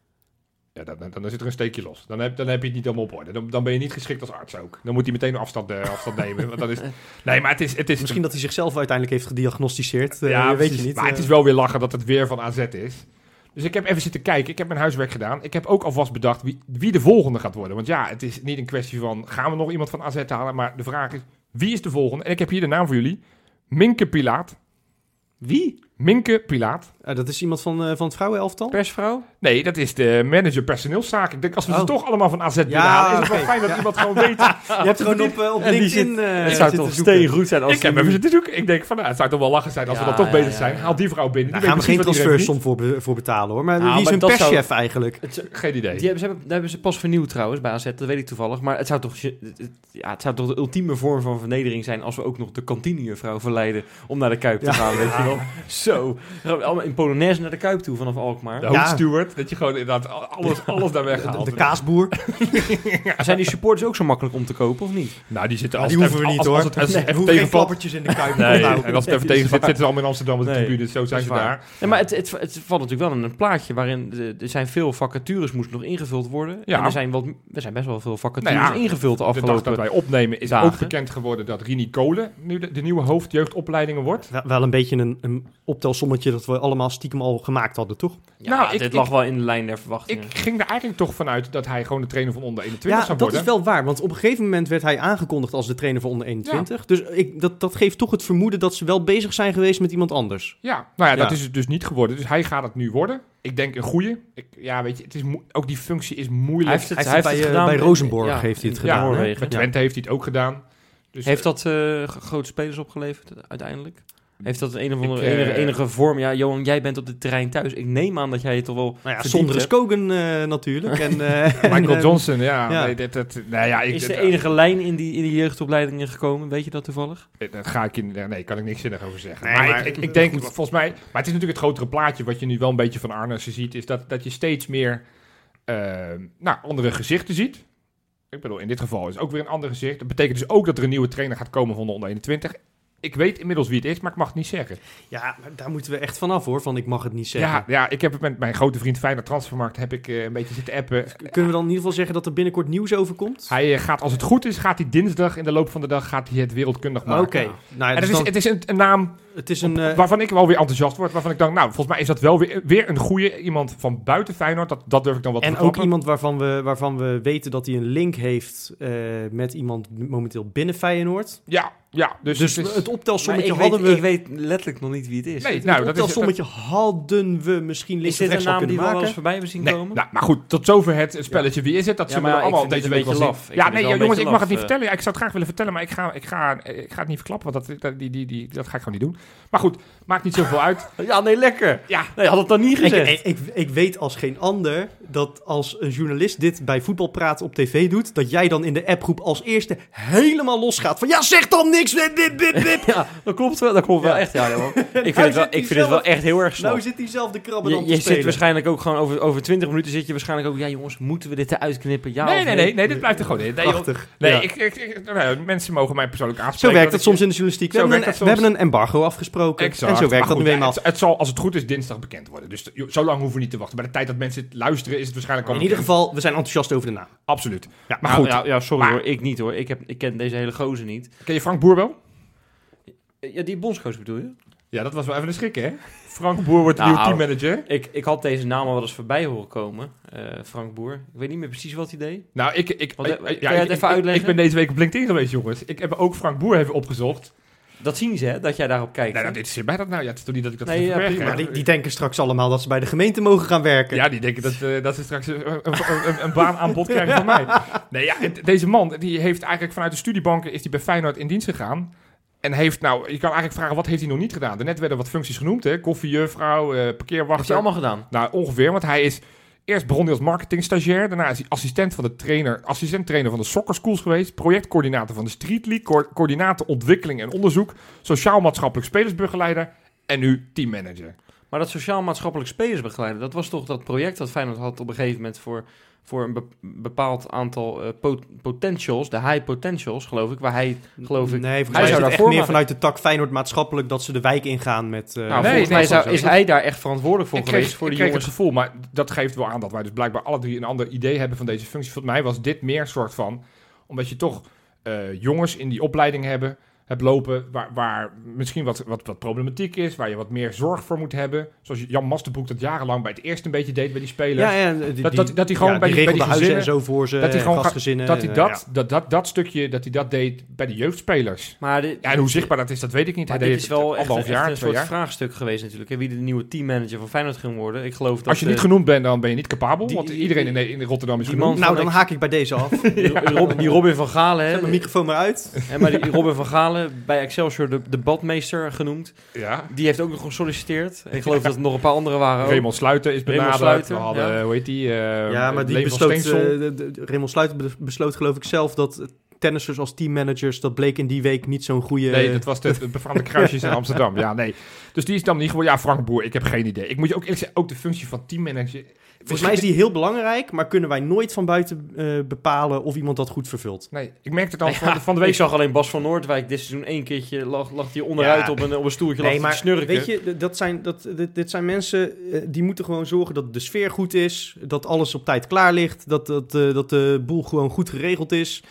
Ja, dan, dan zit er een steekje los. Dan heb, dan heb je het niet helemaal op orde. Dan, dan ben je niet geschikt als arts ook. Dan moet hij meteen afstand, uh, afstand nemen. Want dat is, nee, maar het is... Het is Misschien dat hij zichzelf uiteindelijk heeft gediagnosticeerd. Uh, ja, weet precies. je niet. Maar uh. het is wel weer lachen dat het weer van A Z is. Dus ik heb even zitten kijken. Ik heb mijn huiswerk gedaan. Ik heb ook alvast bedacht wie, wie de volgende gaat worden. Want ja, het is niet een kwestie van... gaan we nog iemand van A Z halen? Maar de vraag is, wie is de volgende? En ik heb hier de naam voor jullie. Minke Pilaat. Wie? Minke Pilaat. Uh, dat is iemand van, uh, van het vrouwenelftal? Persvrouw? Nee, dat is de manager personeelszaken. Ik denk, als we Oh. ze toch allemaal van A Z willen Ja, halen... is het wel oké. fijn dat iemand gewoon weet... Je hebt gewoon op, uh, op En die LinkedIn... zit- uh, het zou zitten toch zoeken. steengoed zijn als Ik heb die- even zitten zoeken. Ik denk van, nou, het zou toch wel lachen zijn als we Ja, dan toch ja, bezig ja, zijn. ja. Haal die vrouw binnen. Daar Die gaan we weet geen precies wat iedereen transfersom voor, be- voor betalen hoor. Maar Nou, wie is maar hun dat zou- perschef eigenlijk? Het zou- niet. Geen idee. Die hebben, ze hebben, daar hebben ze pas vernieuwd trouwens bij A Z, dat weet ik toevallig. Maar het zou toch, het, het- ja, het zou toch de ultieme vorm van vernedering zijn als we ook nog de kantinejuffrouw verleiden om naar de Kuip te Ja. gaan, weet je wel. Zo. Gaan we allemaal in Polonaise naar de Kuip toe vanaf Alkmaar. De Ja. hoofdsteward, dat je gewoon inderdaad alles, alles daar De, weghaalt. de kaasboer? Zijn die supporters ook zo makkelijk om te kopen of niet? Nou, die zitten Ja, als die het hoeven we even- niet als- hoor. Als het, als het Er even hoeven geen tegenvalt. klappertjes in de kuip. Nee, Nou, en als het even Nee, tegen is zit, waar. zitten ze allemaal in Amsterdam op de Nee, tribune. Zo zijn dat is ze waar. daar. Nee, maar het, het, het valt natuurlijk wel in een plaatje waarin de, er zijn veel vacatures moesten nog ingevuld worden. Ja. En er zijn, wat, er zijn best wel veel vacatures Nou ja, ingevuld de De dag afgelopen... dat wij opnemen is dagen. ook bekend geworden dat Rini Kolen nu de, de nieuwe hoofd jeugdopleidingen wordt. wel- wel een beetje een, een optelsommetje dat we allemaal stiekem al gemaakt hadden, toch? Ja, Nou, ik- dit ik- lag wel in de lijn der verwachtingen. Ik ging er eigenlijk toch vanuit dat hij gewoon de trainer van onder eenentwintig Ja, zou dat worden. is wel waar. Want op een gegeven moment werd hij aangekondigd als de trainer van onder eenentwintig. Dus ik, dat, dat geeft toch het vermoeden dat ze wel bezig zijn geweest met iemand anders. Ja, nou ja, dat Ja. is het dus niet geworden. Dus hij gaat het nu worden. Ik denk een goeie. Ik, ja, weet je, het is mo- ook die functie is moeilijk. Hij heeft het, Hij hij heeft heeft het het bij, gedaan. eh, bij Rosenborg Ja, heeft hij het in gedaan. hè? Noorwegen. Met Ja. Twente heeft hij het ook gedaan. Dus, Heeft dat eh, g- grote spelers opgeleverd uiteindelijk? Heeft dat een of andere Ik, eh, enige, enige vorm? Ja, Johan, jij bent op dit terrein thuis. Ik neem aan dat jij het toch wel Nou ja, verdiept zonder hebt. Skogen eh, natuurlijk. En, eh, Michael en, eh, Johnson, ja. ja. Nee, dat, dat, nou ja ik, Is dat, er enige lijn in die, in die jeugdopleidingen gekomen? Weet je dat toevallig? dat ga ik in. Nee, kan ik niks zinnig over zeggen. Nee, maar maar- ik, ik, ik denk, volgens mij. Maar het is natuurlijk het grotere plaatje. Wat je nu wel een beetje van Arnessen ziet. Is dat, dat je steeds meer. eh, nou, andere gezichten ziet. Ik bedoel, in dit geval is het ook weer een ander gezicht. Dat betekent dus ook dat er een nieuwe trainer gaat komen van de onder eenentwintig. Ik weet inmiddels wie het is, maar ik mag het niet zeggen. Ja, maar daar moeten we echt vanaf hoor, van ik mag het niet zeggen. Ja, ja, ik heb het met mijn grote vriend Feyenoord Transfermarkt heb ik eh, een beetje zitten appen. Kunnen we dan in ieder geval zeggen dat er binnenkort nieuws over komt? Hij eh, gaat, als het goed is, gaat hij dinsdag in de loop van de dag gaat hij het wereldkundig Oké. maken. Nou, ja, En dus het is, dan- het is een, een naam het is een... eh, waarvan ik wel weer enthousiast word. Waarvan ik denk, nou, volgens mij is dat wel weer, weer een goede iemand van buiten Feyenoord. Dat, dat durf ik dan wel te en ook verklappen. iemand waarvan we, waarvan we weten dat hij een link heeft eh, met iemand momenteel binnen Feyenoord. Ja, ja. Dus, Dus het is- het optelsommetje Maar ik, hadden weet, we... ik weet letterlijk nog niet wie het is. nee, het nou, dat is... optelsommetje hadden we misschien Is links of dit een rechts al naam die kunnen we wel maken. eens voorbij hebben zien Nee, komen? nou, maar goed, tot zover het spelletje. Wie is het? Dat Ja, zullen maar we ik allemaal vind deze het week een wel beetje zien. laf. Ik Ja, vind nee, het wel een jongens, ik beetje mag het niet laf, vertellen. Ja, ik zou het graag willen vertellen, maar ik ga, ik ga, ik ga het niet verklappen, want dat, dat, die, die, die, dat ga ik gewoon niet doen. Maar goed, maakt niet zoveel uit. Ja, nee, lekker. Ja, Nee, had het dan niet Ik, gezegd. ik, ik, ik weet als geen ander dat als een journalist dit bij Voetbalpraat op tv doet, dat jij dan in de appgroep als eerste helemaal losgaat van ja, zeg dan niks. Bip, bip, bip, bip. Ja, dat klopt wel. Dat klopt wel Ja. echt. Ja, man. Ik vind, Nou het wel, zit hij ik vind het zelf- wel echt heel erg slap. Nou zit hij zelf de krabben Je, dan te je zit spelen. waarschijnlijk ook gewoon over, over twintig minuten zit je waarschijnlijk ook... Ja jongens, moeten we dit eruit knippen? Ja nee, of nee, nee, nee, dit blijft er gewoon in. Nee, joh. Prachtig. Nee, Ja. ik, ik, ik- nou, mensen mogen mij persoonlijk Zo aanspreken. werkt dat het soms ik- in de journalistiek. We, Zo hebben werkt een, dat we hebben een embargo afgesproken. Exact. En zo werkt Maar dat nu goed, eenmaal. Het, het zal, als het goed is, dinsdag bekend worden. Dus t- zo lang hoeven we niet te wachten. Bij de tijd dat mensen het luisteren, is het waarschijnlijk al In ieder bekend. geval, we zijn enthousiast over de naam. Absoluut. Ja, Maar Nou, goed, Ja, ja, sorry Maar- hoor, ik niet hoor. Ik, heb, ik ken deze hele gozer niet. ken je Frank Boer wel? Ja, die bondscoach bedoel je? Ja, dat was wel even een schrik, hè? Frank Boer wordt de Nou, nieuwe teammanager. Ik, ik had deze naam al wel eens voorbij horen komen. eh, Frank Boer. Ik weet niet meer precies wat hij deed. Nou, ik, ik, Wat, ik- eh, kan ja, jij het ik- even ik- uitleggen? Ik ben deze week op LinkedIn geweest, jongens. Ik heb ook Frank Boer even opgezocht. Dat zien ze, hè? Dat jij daarop kijkt. Nou, hè? nou, dit is bij dat nou. Ja, het is toch niet dat ik dat Nee, ga ja, verbergen, prima. hè? Maar die, die denken straks allemaal dat ze bij de gemeente mogen gaan werken. Ja, die denken dat, eh, dat ze straks een, een, een, een baan aan bod krijgen van mij. Nee, ja, het- deze man, die heeft eigenlijk vanuit de studiebanken is die bij Feyenoord in dienst gegaan. En heeft, nou, je kan eigenlijk vragen, wat heeft hij nog niet gedaan? Daarnet werden wat functies genoemd, hè? Koffiejuffrouw, eh Heeft hij parkeerwachter. allemaal gedaan? Nou, ongeveer, want hij is... Eerst begon hij als marketingstagiair. Daarna is hij assistent van de trainer, assistent-trainer van de soccer schools geweest. Projectcoördinator van de Street League. Co- coördinator ontwikkeling en onderzoek. Sociaal-maatschappelijk spelersbegeleider. En nu teammanager. Maar dat sociaal-maatschappelijk spelersbegeleider, dat was toch dat project dat Feyenoord had op een gegeven moment voor, voor een be- bepaald aantal eh, pot- potentials, de high potentials, geloof ik, waar hij, geloof ik... Nee, volgens Hij mij is zou het echt daarvoor meer maar- vanuit de tak Feyenoord maatschappelijk dat ze de wijk ingaan met... eh, Nou, nee, volgens nee, mij zou- sowieso. is hij daar echt verantwoordelijk voor ik geweest, kreeg, voor ik die kreeg jongens. het gevoel, maar dat geeft wel aan dat wij dus blijkbaar alle drie een ander idee hebben van deze functie. Volgens mij was dit meer een soort van, omdat je toch eh, jongens in die opleiding hebben, hebt lopen waar, waar misschien wat, wat, wat problematiek is, waar je wat meer zorg voor moet hebben. Zoals Jan Masterbroek dat jarenlang bij het eerste een beetje deed bij die spelers. Ja, ja, die, dat, dat, dat hij gewoon ja, bij die die, bij die regelde huizen gezinnen, en zo voor ze, dat hij gewoon gastgezinnen. dat hij uh, dat, ja. dat, dat, dat stukje, dat hij dat deed bij de jeugdspelers. Maar dit, Ja, en hoe zichtbaar dat is, dat weet ik niet. maar Hij dit deed is wel het echt, anderhalf echt jaar, een twee soort jaar. vraagstuk geweest natuurlijk. Hè, wie de nieuwe teammanager van Feyenoord ging worden. Ik geloof dat... Als je niet uh, genoemd bent, dan ben je niet capabel. die- want die- iedereen in, in Rotterdam is die genoemd. man- Nou, dan haak ik bij deze af. die, Rob- die Robin van Galen, hè, Zet mijn microfoon maar uit. hè, maar die Robin van Galen, bij Excelsior de, de badmeester genoemd, Ja. die heeft ook nog gesolliciteerd. En ik geloof dat er nog een paar anderen waren ook. Raymond Sluiten is Raymond benaderd. Sluiten, We hadden, ja. hoe heet die? Uh, Ja, maar die Leven van besloot, Steensel. uh, de, de, Raymond Sluiten be- besloot geloof ik zelf dat tennissers als teammanagers, dat bleek in die week niet zo'n goede... Nee, dat was de, de befaamde kruisjes in Amsterdam. Ja, nee. Dus die is dan niet gewoon... Ja, Frank Boer, ik heb geen idee. Ik moet je ook eerlijk zeggen, ook de functie van teammanager... Volgens mij is die heel belangrijk, maar kunnen wij nooit van buiten uh, bepalen of iemand dat goed vervult. Nee, ik merkte het al Ja, van, van de ik week... zag alleen Bas van Noordwijk dit seizoen één keertje, lag, lag hij onderuit Ja. op, een, op een stoeltje, lag Nee, hij maar te snurken. weet je, dat zijn, dat, dit, dit zijn mensen uh, die moeten gewoon zorgen dat de sfeer goed is, dat alles op tijd klaar ligt, dat, dat, uh, dat de boel gewoon goed geregeld is.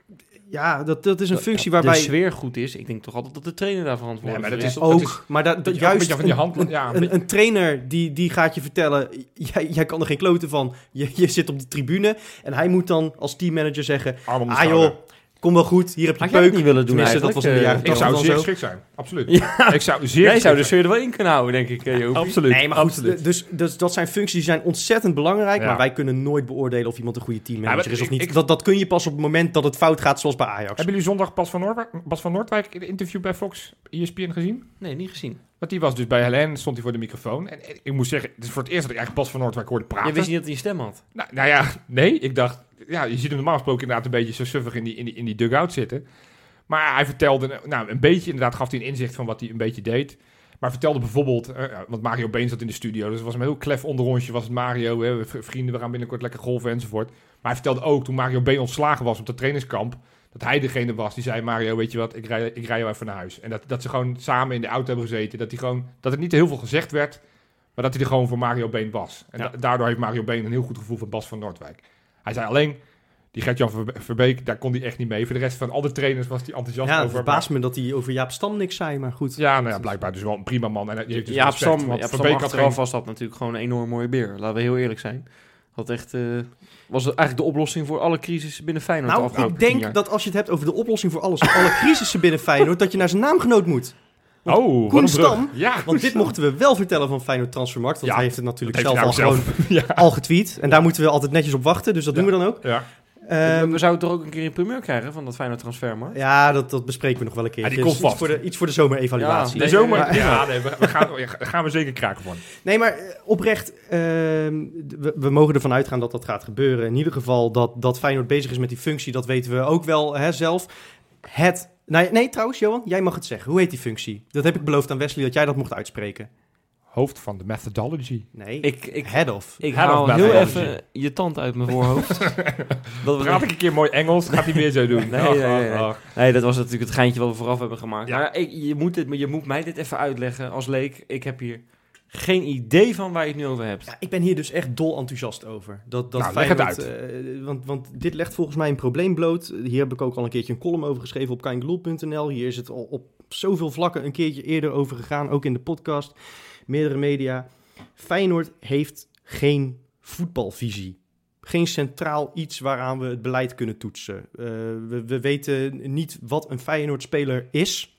Ja, dat, dat is een functie dat waarbij... de sfeer goed is. Ik denk toch altijd dat de trainer daar verantwoordelijk Nee, maar voor dat is. is- Ook, maar dat, dat beetje- juist een beetje van die een, hand- een, ja, een een, beetje- een trainer die, die gaat je vertellen, jij, jij kan er geen kloten van, je, je zit op de tribune en hij moet dan als teammanager zeggen, Arm om de ah schouder. joh, kom wel goed, hier heb je Had jij peuk. dat niet willen doen Tenminste, dat eigenlijk? was in de jaren Eh, Ik zou wel zeer zo. geschikt zijn, absoluut. Ja. Ik zou zeer Jij geschikt zou de zijn. sfeer er wel in kunnen houden, denk ik, eh, Jopie. Absoluut. Nee, maar goed, absoluut. dus, dus dat zijn functies die zijn ontzettend belangrijk, Ja. maar wij kunnen nooit beoordelen of iemand een goede teammanager Ja, maar is of ik- niet. ik- dat, dat kun je pas op het moment dat het fout gaat, zoals bij Ajax. Hebben jullie zondag Bas van, Noordwijk, Bas van Noordwijk in een interview bij Fox E S P N gezien? Nee, niet gezien. Want die was dus bij Helen, stond hij voor de microfoon. En, en ik moet zeggen, het is voor het eerst dat ik eigenlijk Bas van Noordwijk hoorde praten. Je wist niet dat hij een stem had. Nou, nou ja, nee. Ik dacht, ja, je ziet hem normaal gesproken inderdaad een beetje zo suffig in die, in die, in die dugout zitten. Maar hij vertelde, nou, een beetje, inderdaad gaf hij een inzicht van wat hij een beetje deed. Maar vertelde bijvoorbeeld, uh, want Mario Been zat in de studio, dus het was een heel klef onderrondje, was het Mario, hè, v- vrienden, we gaan binnenkort lekker golven enzovoort. Maar hij vertelde ook, toen Mario Been ontslagen was op dat trainingskamp, dat hij degene was die zei, Mario, weet je wat, ik rij, ik rij jou even naar huis. En dat, dat ze gewoon samen in de auto hebben gezeten, dat, hij gewoon, dat het niet heel veel gezegd werd, maar dat hij er gewoon voor Mario Been was. En Ja. da- daardoor heeft Mario Been een heel goed gevoel voor Bas van Noordwijk. Hij zei alleen, die Gert-Jan Verbe- Verbeek, daar kon hij echt niet mee. Voor de rest van al de trainers was hij enthousiast Ja, het over. verbaast me dat hij over Jaap Stam niks zei, maar goed. Ja, nou ja, blijkbaar dus wel een prima man. En hij heeft dus Ja, respect, Sam, want ja, Sam Verbeek had achteraf geen... was dat natuurlijk gewoon een enorm mooie beer. Laten we heel eerlijk zijn. Had echt, eh, was het eigenlijk de oplossing voor alle crisissen binnen Feyenoord de Nou, afgelopen ik tien denk jaar. dat als je het hebt over de oplossing voor alles, voor alle crisissen binnen Feyenoord, dat je naar zijn naamgenoot moet. Oh, wat Koen een brug. Stam, Ja, Want dit mochten we wel vertellen van Feyenoord Transfermarkt, want Ja, hij heeft het natuurlijk dat zelf al heeft hij gewoon nou zelf. Ja. al getweet. En daar moeten we altijd netjes op wachten, dus dat Ja. doen we dan ook. Ja. Ehm, we zouden toch ook een keer een primeur krijgen van dat Feyenoord transfermarkt? ja, dat, dat bespreken we nog wel een keer. Ja, die komt iets, vast. voor de, iets voor de zomerevaluatie. Ja, De Nee, zomer, maar- ja, nee, we, we gaan, daar gaan we zeker kraken van. Nee, maar eh, oprecht, ehm, we, we mogen ervan uitgaan dat dat gaat gebeuren. In ieder geval dat, dat Feyenoord bezig is met die functie, dat weten we ook wel hè, zelf. Het, nee, nee, trouwens, Johan, jij mag het zeggen. Hoe heet die functie? Dat heb ik beloofd aan Wesley, dat jij dat mocht uitspreken. Hoofd van de methodology. Nee, Ik, ik, head of. ik Head of haal heel methodology. even je tand uit mijn voorhoofd. dat we- Praat ik een keer mooi Engels, gaat hij weer zo doen. Nee, Ach, nee, nee, ach, nee. ach. Nee, dat was natuurlijk het geintje wat we vooraf hebben gemaakt. Ja. Maar ik, je, moet dit, je moet mij dit even uitleggen als leek. Ik heb hier geen idee van waar je het nu over hebt. Ja, ik ben hier dus echt dol enthousiast over. Dat, dat Nou, leg het Feyenoord, eh, want, want dit legt volgens mij een probleem bloot. Hier heb ik ook al een keertje een column over geschreven op kein gloel punt n l. Hier is het al op zoveel vlakken een keertje eerder over gegaan, ook in de podcast, meerdere media. Feyenoord heeft geen voetbalvisie. Geen centraal iets waaraan we het beleid kunnen toetsen. Uh, we, we weten niet wat een Feyenoord-speler is.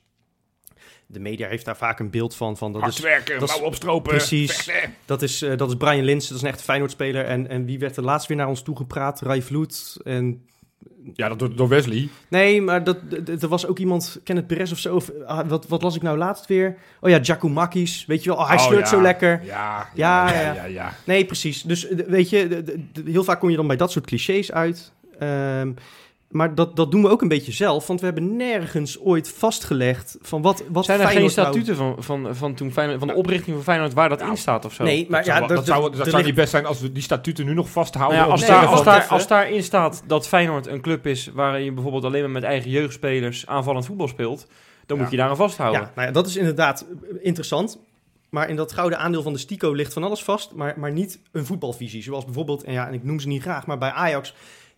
De media heeft daar vaak een beeld van. van dat Hard is, werken, dat is- mouwen opstropen, precies. vechten. Dat is, uh, dat is Brian Linssen, dat is een echte Feyenoord-speler. En, en wie werd er laatst weer naar ons toegepraat? Rai Vloed. En... Ja, dat door, door Wesley. Nee, maar dat, d- d- er was ook iemand, Kenneth Perez of zo. Of, ah, wat, wat las ik nou laatst weer? Oh ja, Giacomakis. Weet je wel, oh, hij Oh, sleurt ja. zo lekker. Ja, Ja, ja, ja, ja. ja. ja, ja. Nee, precies. Dus d- weet je, d- d- d- heel vaak kom je dan bij dat soort clichés uit. Ehm, maar dat, dat doen we ook een beetje zelf. Want we hebben nergens ooit vastgelegd van wat, wat Zijn er geen Feyenoord nou- statuten van, van, van, toen Feyenoord, van de oprichting van Feyenoord waar dat Nou, in staat of zo? Nee, maar Dat zou, ja, wel- er- dat zou, er- dat er zou ligt- niet best zijn als we die statuten nu nog vasthouden. Nou ja, om als, te daar, zeggen als, van- daar, als daarin staat dat Feyenoord een club is waarin je bijvoorbeeld alleen maar met eigen jeugdspelers aanvallend voetbal speelt, dan Ja. moet je daar aan vasthouden. Ja, nou ja, dat is inderdaad interessant. Maar in dat gouden aandeel van de Stico ligt van alles vast, maar, maar niet een voetbalvisie. Zoals bijvoorbeeld, en ja, en ik noem ze niet graag, maar bij Ajax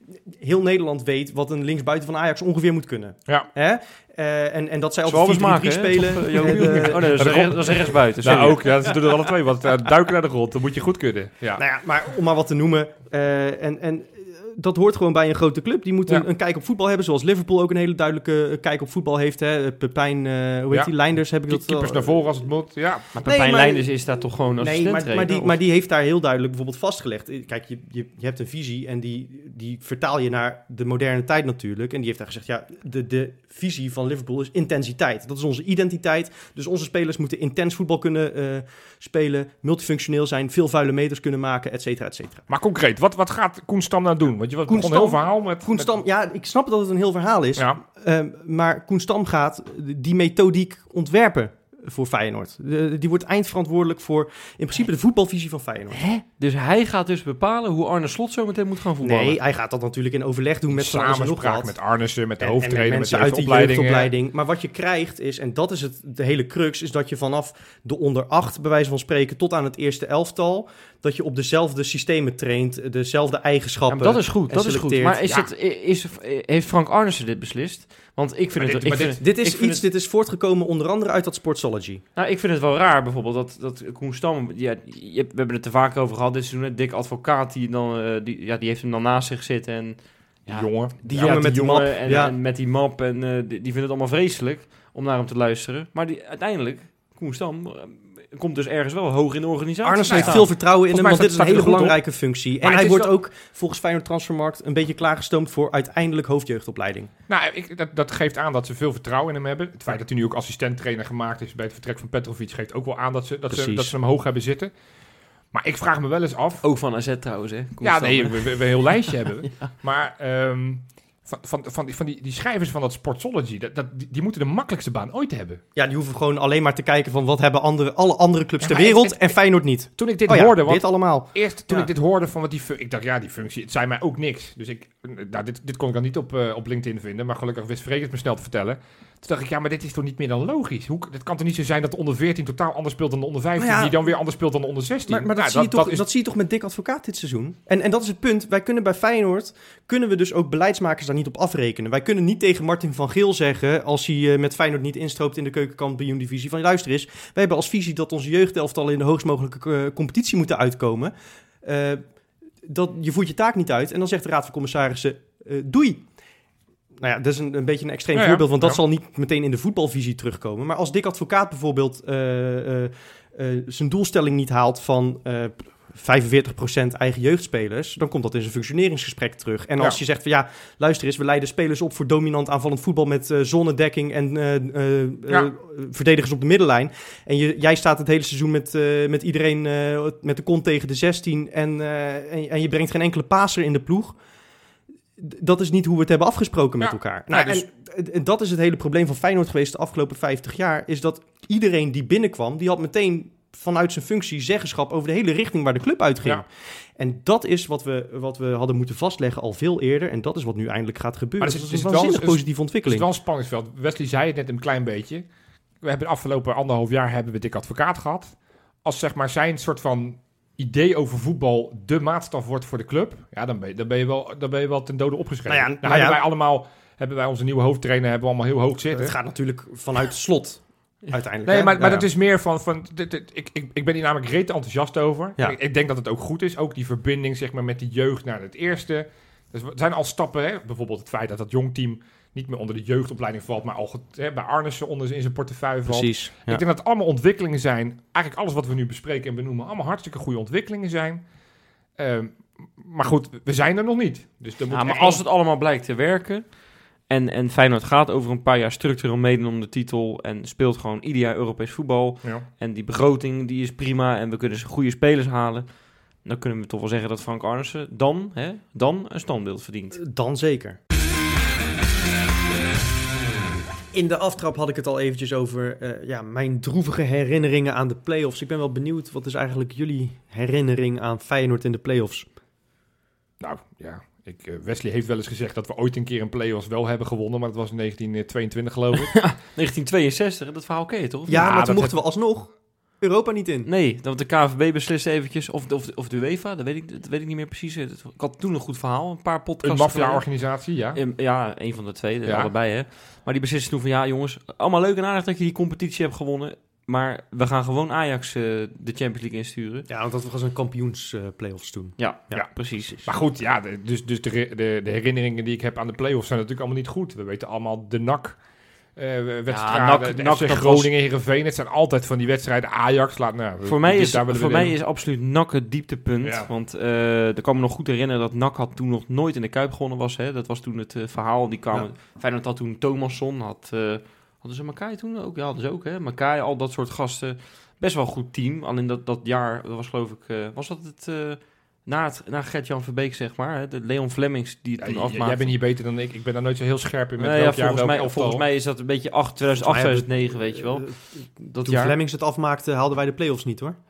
heel Nederland weet wat een linksbuiten van Ajax ongeveer moet kunnen. Ja. Hè? Uh, en, en dat zij Zal altijd alles vier drie maken, drie hè? spelen. Of, uh, Joop- En, uh, oh nee, dat is, rechts, dat is rechtsbuiten. Nou, sorry. ook. Ja, ze doen er alle twee. Want uh, duiken naar de grond, dat moet je goed kunnen. Ja. Nou ja, maar om maar wat te noemen. Uh, en, en dat hoort gewoon bij een grote club. Die moet een, Ja. een kijk op voetbal hebben. Zoals Liverpool ook een hele duidelijke kijk op voetbal heeft. Hè. Pepijn, uh, hoe heet Ja. die? Leinders heb ik dat Keepers al- naar voren als het moet. Ja. Maar Nee, Pepijn maar- Leinders is daar toch gewoon Nee, assistent maar, maar, die, of- maar die heeft daar heel duidelijk bijvoorbeeld vastgelegd. Kijk, je, je, je hebt een visie en die, die vertaal je naar de moderne tijd natuurlijk. En die heeft daar gezegd, ja, de, de visie van Liverpool is intensiteit. Dat is onze identiteit. Dus onze spelers moeten intens voetbal kunnen uh, spelen, multifunctioneel zijn, veel vuile meters kunnen maken, et cetera, et cetera. Maar concreet, wat, wat gaat Koen Stam nou doen? Want je was Koen begon een heel Stam- verhaal met... Koen met- Stam, ja, ik snap dat het een heel verhaal is. Ja. Uh, maar Koen Stam gaat die methodiek ontwerpen voor Feyenoord. De, die wordt eindverantwoordelijk voor in principe de voetbalvisie van Feyenoord. Hè? Dus hij gaat dus bepalen hoe Arne Slot zo meteen moet gaan voetballen? Nee, hij gaat dat natuurlijk in overleg doen met van alles en nog Samenspraak wat. met Arnissen, met de En- hoofdtrainer, en met mensen de uit de jeugdopleidingen. jeugdopleiding. Maar wat je krijgt is, en dat is het, de hele crux, is dat je vanaf de onder acht, bij wijze van spreken, tot aan het eerste elftal, dat je op dezelfde systemen traint, dezelfde Ja, eigenschappen. maar dat is goed, en dat is goed. selecteert. Maar is Ja. het, is, heeft Frank Arnissen dit beslist? Want ik vind Maar het... dit- ik maar vind dit- het- Dit ik is vind iets, het- dit is voortgekomen onder andere uit dat Sportsology. Nou, ik vind het wel raar bijvoorbeeld dat, dat Koen Stam... Ja, je hebt- we hebben het te vaak over gehad dit seizoen. Hè, Dick Advocaat, die, dan, eh, die, ja, die heeft hem dan naast zich zitten. En, ja, Die jongen. Die ja, jongen met die jongen map. En, ja. en met die map. En eh, die, die vinden het allemaal vreselijk om naar hem te luisteren. Maar die, uiteindelijk, Koen Stam... eh, komt dus ergens wel hoog in de organisatie. Arnes te heeft staan. veel vertrouwen in hem, Volgens want mij dit is een staat- hele staat hij er belangrijke functie. Maar En het hij is wordt wel- ook volgens Feyenoord Transfermarkt een beetje klaargestoomd voor uiteindelijk hoofdjeugdopleiding. Nou, ik, dat, dat geeft aan dat ze veel vertrouwen in hem hebben. Het feit dat hij nu ook assistent-trainer gemaakt is bij het vertrek van Petrovic geeft ook wel aan dat ze, dat ze, Precies. dat ze hem hoog hebben zitten. Maar ik vraag me wel eens af... Ook van A Z trouwens, hè? Koen ja, Stam, nee, hè? we, we, we een heel lijstje hebben we. Maar ehm, van, van, van, die, van die, die schrijvers van dat Sportsology, dat, dat, die, die moeten de makkelijkste baan ooit hebben. Ja, die hoeven gewoon alleen maar te kijken van wat hebben andere, alle andere clubs Ja, ter maar het- wereld het- en Feyenoord niet. Toen ik dit Oh ja, hoorde... Want dit allemaal. eerst toen Ja. ik dit hoorde van wat die... fu- Ik dacht, ja, die functie, het zei mij ook niks. Dus ik... Nou, dit, dit kon ik dan niet op, uh, op LinkedIn vinden. Maar gelukkig wist Freek het me snel te vertellen. Toen dacht ik, ja, maar dit is toch niet meer dan logisch? Hoe, het kan toch niet zo zijn dat de onder veertien totaal anders speelt dan de onder vijftien... Maar ja, die dan weer anders speelt dan de onder zestien? Maar, maar dat, Nou, zie je toch, dat, is- zie je toch met Dick Advocaat dit seizoen? En, en dat is het punt. Wij kunnen bij Feyenoord, kunnen we dus ook beleidsmakers daar niet op afrekenen. Wij kunnen niet tegen Martin van Geel zeggen, als hij uh, met Feyenoord niet instroopt in de keukenkampioen-divisie, van luister eens, wij hebben als visie dat onze jeugdelftallen in de hoogst mogelijke uh, competitie moeten uitkomen. Uh, dat, je voert je taak niet uit en dan zegt de Raad van Commissarissen, uh, doei. Nou ja, dat is een, een beetje een extreem Ja, ja. voorbeeld, want dat Ja. zal niet meteen in de voetbalvisie terugkomen. Maar als Dick Advocaat bijvoorbeeld uh, uh, uh, zijn doelstelling niet haalt van uh, vijfenveertig procent eigen jeugdspelers, dan komt dat in zijn functioneringsgesprek terug. En als Ja. je zegt van ja, luister eens, we leiden spelers op voor dominant aanvallend voetbal met uh, zonnedekking en uh, uh, uh, Ja. verdedigers op de middenlijn. En je, jij staat het hele seizoen met, uh, met iedereen uh, met de kont tegen de zestien en, uh, en, en je brengt geen enkele paser in de ploeg. Dat is niet hoe we het hebben afgesproken met Ja. elkaar. Nou, Nou, dus- en, en dat is het hele probleem van Feyenoord geweest de afgelopen vijftig jaar, is dat iedereen die binnenkwam, die had meteen vanuit zijn functie zeggenschap over de hele richting waar de club uitging. Ja. En dat is wat we, wat we hadden moeten vastleggen al veel eerder. En dat is wat nu eindelijk gaat gebeuren. Maar er dat zit- is er een zit wel- waanzinnig er is- positieve Het is ontwikkeling. wel een spanningsveld. Wesley zei het net een klein beetje. We hebben de afgelopen anderhalf jaar hebben we Dick Advocaat gehad. Als zeg maar zijn soort van idee over voetbal de maatstaf wordt voor de club, ja, dan ben je, dan ben je, wel, dan ben je wel ten dode opgeschreven. Nou ja, nou, nou hebben ja. wij allemaal, hebben wij onze nieuwe hoofdtrainer hebben we allemaal heel hoog zitten. Het gaat natuurlijk vanuit slot uiteindelijk. Nee, hè? maar, maar Ja. dat is meer van... van dit, dit- ik, ik, ik ben hier namelijk reet enthousiast over. Ja. Ik, ik denk dat het ook goed is. Ook die verbinding zeg maar, met die jeugd naar het eerste. Dus er zijn al stappen. Hè? Bijvoorbeeld het feit dat dat jongteam niet meer onder de jeugdopleiding valt, maar al ge- hè, bij Arnissen onder in zijn portefeuille valt. Precies. Ja. Ik denk dat het allemaal ontwikkelingen zijn. Eigenlijk alles wat we nu bespreken en benoemen, allemaal hartstikke goede ontwikkelingen zijn. Ehm, maar goed, we zijn er nog niet. Dus er moet Ja, maar echt- als het allemaal blijkt te werken en, en Feyenoord gaat over een paar jaar structureel meedoen om de titel en speelt gewoon ieder jaar Europees voetbal Ja. en die begroting die is prima en we kunnen ze goede spelers halen, dan kunnen we toch wel zeggen dat Frank Arnissen dan, hè, dan een standbeeld verdient. Dan zeker. In de aftrap had ik het al eventjes over uh, ja, mijn droevige herinneringen aan de play-offs. Ik ben wel benieuwd, wat is eigenlijk jullie herinnering aan Feyenoord in de play-offs? Nou, ja. Ik, uh, Wesley heeft wel eens gezegd dat we ooit een keer een play-offs wel hebben gewonnen, maar dat was in negentien tweeëntwintig geloof ik. negentien tweeënzestig, dat verhaal ken je toch? Ja, Ja, maar dat toen mochten we alsnog Europa niet in. Nee, want de K N V B beslist eventjes, of, of, of de UEFA, dat weet, ik, dat weet ik niet meer precies. Ik had toen een goed verhaal, een paar Een podcasts. maffia-organisatie, ja. geleden. Ja, een van de twee, de Ja. allebei hè. Maar die beslissen toen van, ja jongens, allemaal leuk en aardig dat je die competitie hebt gewonnen, maar we gaan gewoon Ajax uh, de Champions League insturen. Ja, want dat was een kampioens-playoffs toen. Ja, ja, Ja. precies. Maar goed, ja, de- dus, dus de, de, de herinneringen die ik heb aan de play-offs zijn natuurlijk allemaal niet goed. We weten allemaal de N A C... Uh, wedstrijden, Ja, N A C de N A C, F C dat Groningen, Heerenveen. Het zijn altijd van die wedstrijden. Ajax, laat nou... Voor mij dit- is, daar willen voor we mij in. is absoluut N A C het dieptepunt. Ja. Want uh, ik kan me nog goed herinneren dat N A C had toen nog nooit in de Kuip gewonnen was. Hè. Dat was toen het uh, verhaal. Die kwamen, Feyenoord had toen Thomasson. Had, uh, hadden ze Makai toen ook? Ja, hadden ze ook. Hè. Makai, al dat soort gasten. Best wel een goed team. Alleen dat, dat jaar, dat was geloof ik... Uh, was dat het... Uh, na, het, na Gert-Jan Verbeek, zeg maar. Hè? De Leon Flemings die het Ja, toen j- afmaakte. Jij bent hier beter dan ik. Ik ben daar nooit zo heel scherp in met Nee, welk ja, jaar volgens, welk mij, elftal. volgens mij is dat een beetje acht, tweeduizend acht, Volgens mij tweeduizend negen, weet je wel. Uh, Dat Toen jaar. Flemings het afmaakte, haalden wij de play-offs niet, hoor.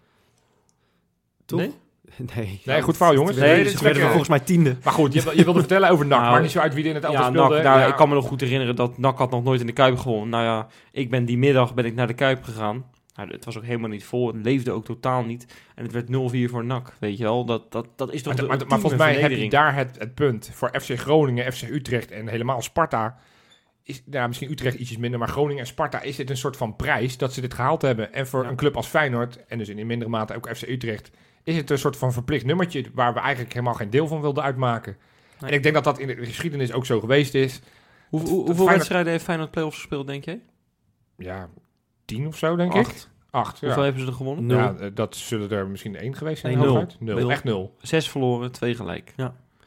Toch? Nee? Nee. Nee, goed verhaal, jongens. Nee, Nee, dit dit is is Werden we lekker. volgens mij tiende. Maar goed, je, je wilde vertellen over N A C. Nou, Maakt niet zo uit wie er in het elftal Ja, N A C, speelde. nou, Ja. ik kan me nog goed herinneren dat N A C had nog nooit in de Kuip gewonnen. Nou ja, ik ben die middag ben ik naar de Kuip gegaan. Nou, het was ook helemaal niet vol. Het leefde ook totaal niet. En het werd nul vier voor N A C, weet je wel. Dat, dat, dat is toch Maar, de maar, maar ultieme volgens mij heb je vernedering. daar het, het punt. Voor F C Groningen, F C Utrecht en helemaal Sparta... Is, nou, misschien Utrecht ietsjes minder, maar Groningen en Sparta is dit een soort van prijs dat ze dit gehaald hebben. En voor Ja. een club als Feyenoord, en dus in mindere mate ook F C Utrecht, is het een soort van verplicht nummertje waar we eigenlijk helemaal geen deel van wilden uitmaken. Nee. En ik denk dat dat in de geschiedenis ook zo geweest is. Hoe, hoe, dat hoeveel Feyenoord- wedstrijden heeft Feyenoord play-offs gespeeld, denk jij? Ja, tien of zo, denk ik. Acht. Acht, ja. Hoeveel hebben ze er gewonnen? Nul. Ja, eh, dat zullen er misschien één geweest zijn. Nee, nul. hooguit. Nul. Nul. Echt nul. Zes verloren, twee gelijk.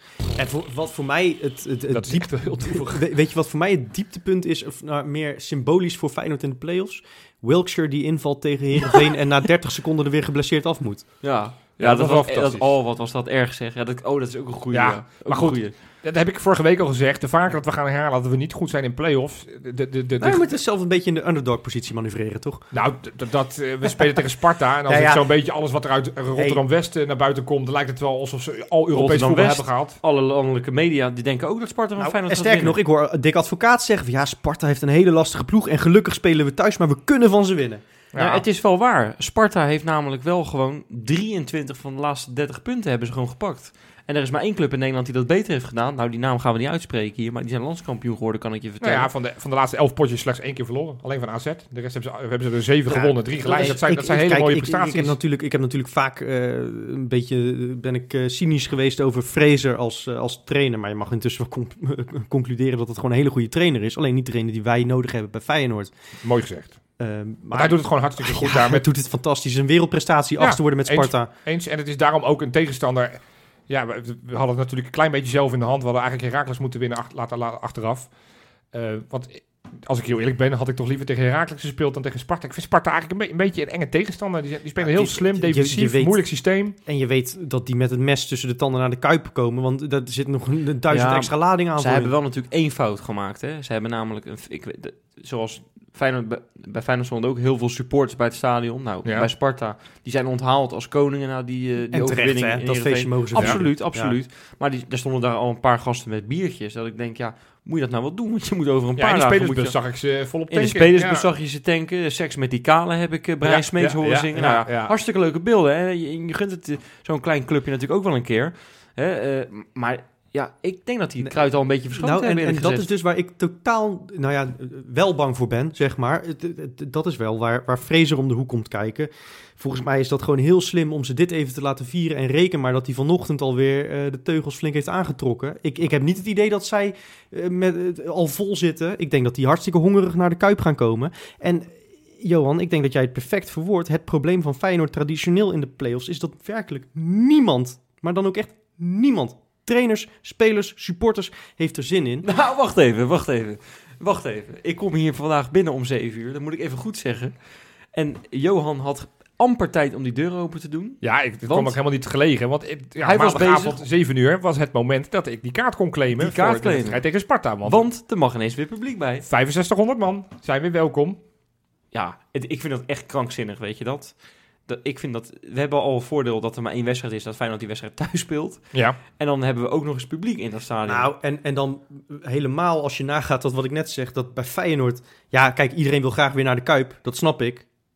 En voor, wat voor mij het, het, het Dat is diep- echt heel toevoegd. We- weet je wat voor mij het dieptepunt is, of nou, meer symbolisch voor Feyenoord in de play-offs? Wilkshire die invalt tegen Heerenveen en na dertig seconden er weer geblesseerd af moet. Ja, Ja, dat was wel dat, fantastisch. oh, wat was dat erg zeg. Ja, dat, oh, dat is ook een goede. Ja, Ja, ook maar een goed, goeie. Dat heb ik vorige week al gezegd. De vaker dat we gaan herhalen dat we niet goed zijn in play-offs. De, de, de, de, Nou, je moet dus zelf een beetje in de underdog-positie manoeuvreren, toch? Nou, d- d- dat, eh, we spelen tegen Sparta. En als Ja, ik ja. zo'n beetje alles wat er uit Rotterdam-West eh, naar buiten komt... dan lijkt het wel alsof ze al Europees voetbal Rotterdam-West. hebben gehaald. Alle landelijke media die denken ook dat Sparta van Nou, Feyenoord en gaat sterker nog, winnen. ik hoor Dick Advocaat zeggen van ja, Sparta heeft een hele lastige ploeg en gelukkig spelen we thuis, maar we kunnen van ze winnen. Ja. Nou, het is wel waar. Sparta heeft namelijk wel gewoon drieëntwintig van de laatste dertig punten hebben ze gewoon gepakt. En er is maar één club in Nederland die dat beter heeft gedaan. Nou, die naam gaan we niet uitspreken hier, maar die zijn landskampioen geworden, kan ik je Nou vertellen. ja, van de, van de laatste elf potjes slechts één keer verloren. Alleen van A Z. De rest hebben ze, hebben ze er zeven Ja, gewonnen, drie gelijk. Ik- Dat zijn, dat ik- zijn ik- hele kijk, mooie ik- prestaties. Ik, heb natuurlijk, ik heb natuurlijk vaak eh, een beetje ben ik eh, cynisch geweest over Fraser als, eh, als trainer. Maar je mag intussen wel conc- concluderen dat het gewoon een hele goede trainer is. Alleen niet degene die wij nodig hebben bij Feyenoord. Mooi gezegd. Eh, Maar maar hij doet het gewoon hartstikke goed ja, daar. hij Met doet het fantastisch. Een wereldprestatie, Ja, achtste worden met eens. Sparta. eens. En het is daarom ook een tegenstander. Ja, we, we hadden het natuurlijk een klein beetje zelf in de hand. We hadden eigenlijk Heracles moeten winnen ach, later, later, achteraf. Uh, want als ik heel eerlijk ben, had ik toch liever tegen Heracles gespeeld dan tegen Sparta. Ik vind Sparta eigenlijk een, be- een beetje een enge tegenstander. Die, die spelen Ja, heel die- slim, je- defensief, je weet- moeilijk systeem. En je weet dat die met het mes tussen de tanden naar de kuip komen. Want daar zit nog een duizend Ja, extra ladingen aan. Ze voor hebben in. wel natuurlijk één fout gemaakt. Hè? Ze hebben namelijk, een, ik, weet- de- zoals Feyenoord, bij, bij Feyenoord stonden ook heel veel supporters bij het stadion. Nou, Ja. bij Sparta, die zijn onthaald als koningen na die, uh, die En terecht, overwinning. hè? in Dat Heerenveen. feestje mogen ze Absoluut, Ja. absoluut. Maar die, er stonden daar al een paar gasten met biertjes. Dat ik denk, ja, moet je dat nou wel doen? Want je moet over een Ja, paar in de dagen... spelersbus moet je, zag ik ze volop in de tanken. spelersbus Ja. zag je ze tanken. Seks met die kale heb ik uh, Brian Ja, Smeets ja, horen ja, zingen. ja, nou, ja, ja. Hartstikke leuke beelden. Hè? Je, je gunt het uh, zo'n klein clubje natuurlijk ook wel een keer. Hè? Uh, maar ja, ik denk dat die het kruid al een beetje verschoten Nou, en, hebben. en eerlijk dat is gezegd. dus waar ik totaal, nou ja, wel bang voor ben, zeg maar. Het- het- het- Dat is wel waar, waar Fraser om de hoek komt kijken. Volgens mij is dat gewoon heel slim om ze dit even te laten vieren. En reken maar dat hij vanochtend alweer uh, de teugels flink heeft aangetrokken. Ik, ik heb niet het idee dat zij uh, met, uh, al vol zitten. Ik denk dat die hartstikke hongerig naar de Kuip gaan komen. En Johan, ik denk dat jij het perfect verwoordt. Het probleem van Feyenoord traditioneel in de play-offs is dat werkelijk niemand, maar dan ook echt niemand, trainers, spelers, supporters, heeft er zin in. Nou, wacht even, wacht even. Wacht even. Ik kom hier vandaag binnen om zeven uur. Dat moet ik even goed zeggen. En Johan had amper tijd om die deur open te doen. Ja, ik, het kwam Want- ook helemaal niet gelegen. Want ik, ja, Hij was maandagavond, bezig- zeven uur, was het moment dat ik die kaart kon claimen. Die kaart voor de claimen. wedstrijd tegen Sparta. Want, Want er mag ineens weer publiek bij. vijfenzestighonderd man zijn weer welkom. Ja, het, ik vind dat echt krankzinnig, weet je dat? dat? Ik vind dat... We hebben al een voordeel dat er maar één wedstrijd is. Dat Feyenoord die wedstrijd thuis speelt. Ja. En dan hebben we ook nog eens publiek in dat stadion. Nou, en, en dan helemaal als je nagaat dat wat ik net zeg, dat bij Feyenoord... Ja, kijk, iedereen wil graag weer naar de Kuip, dat snap ik.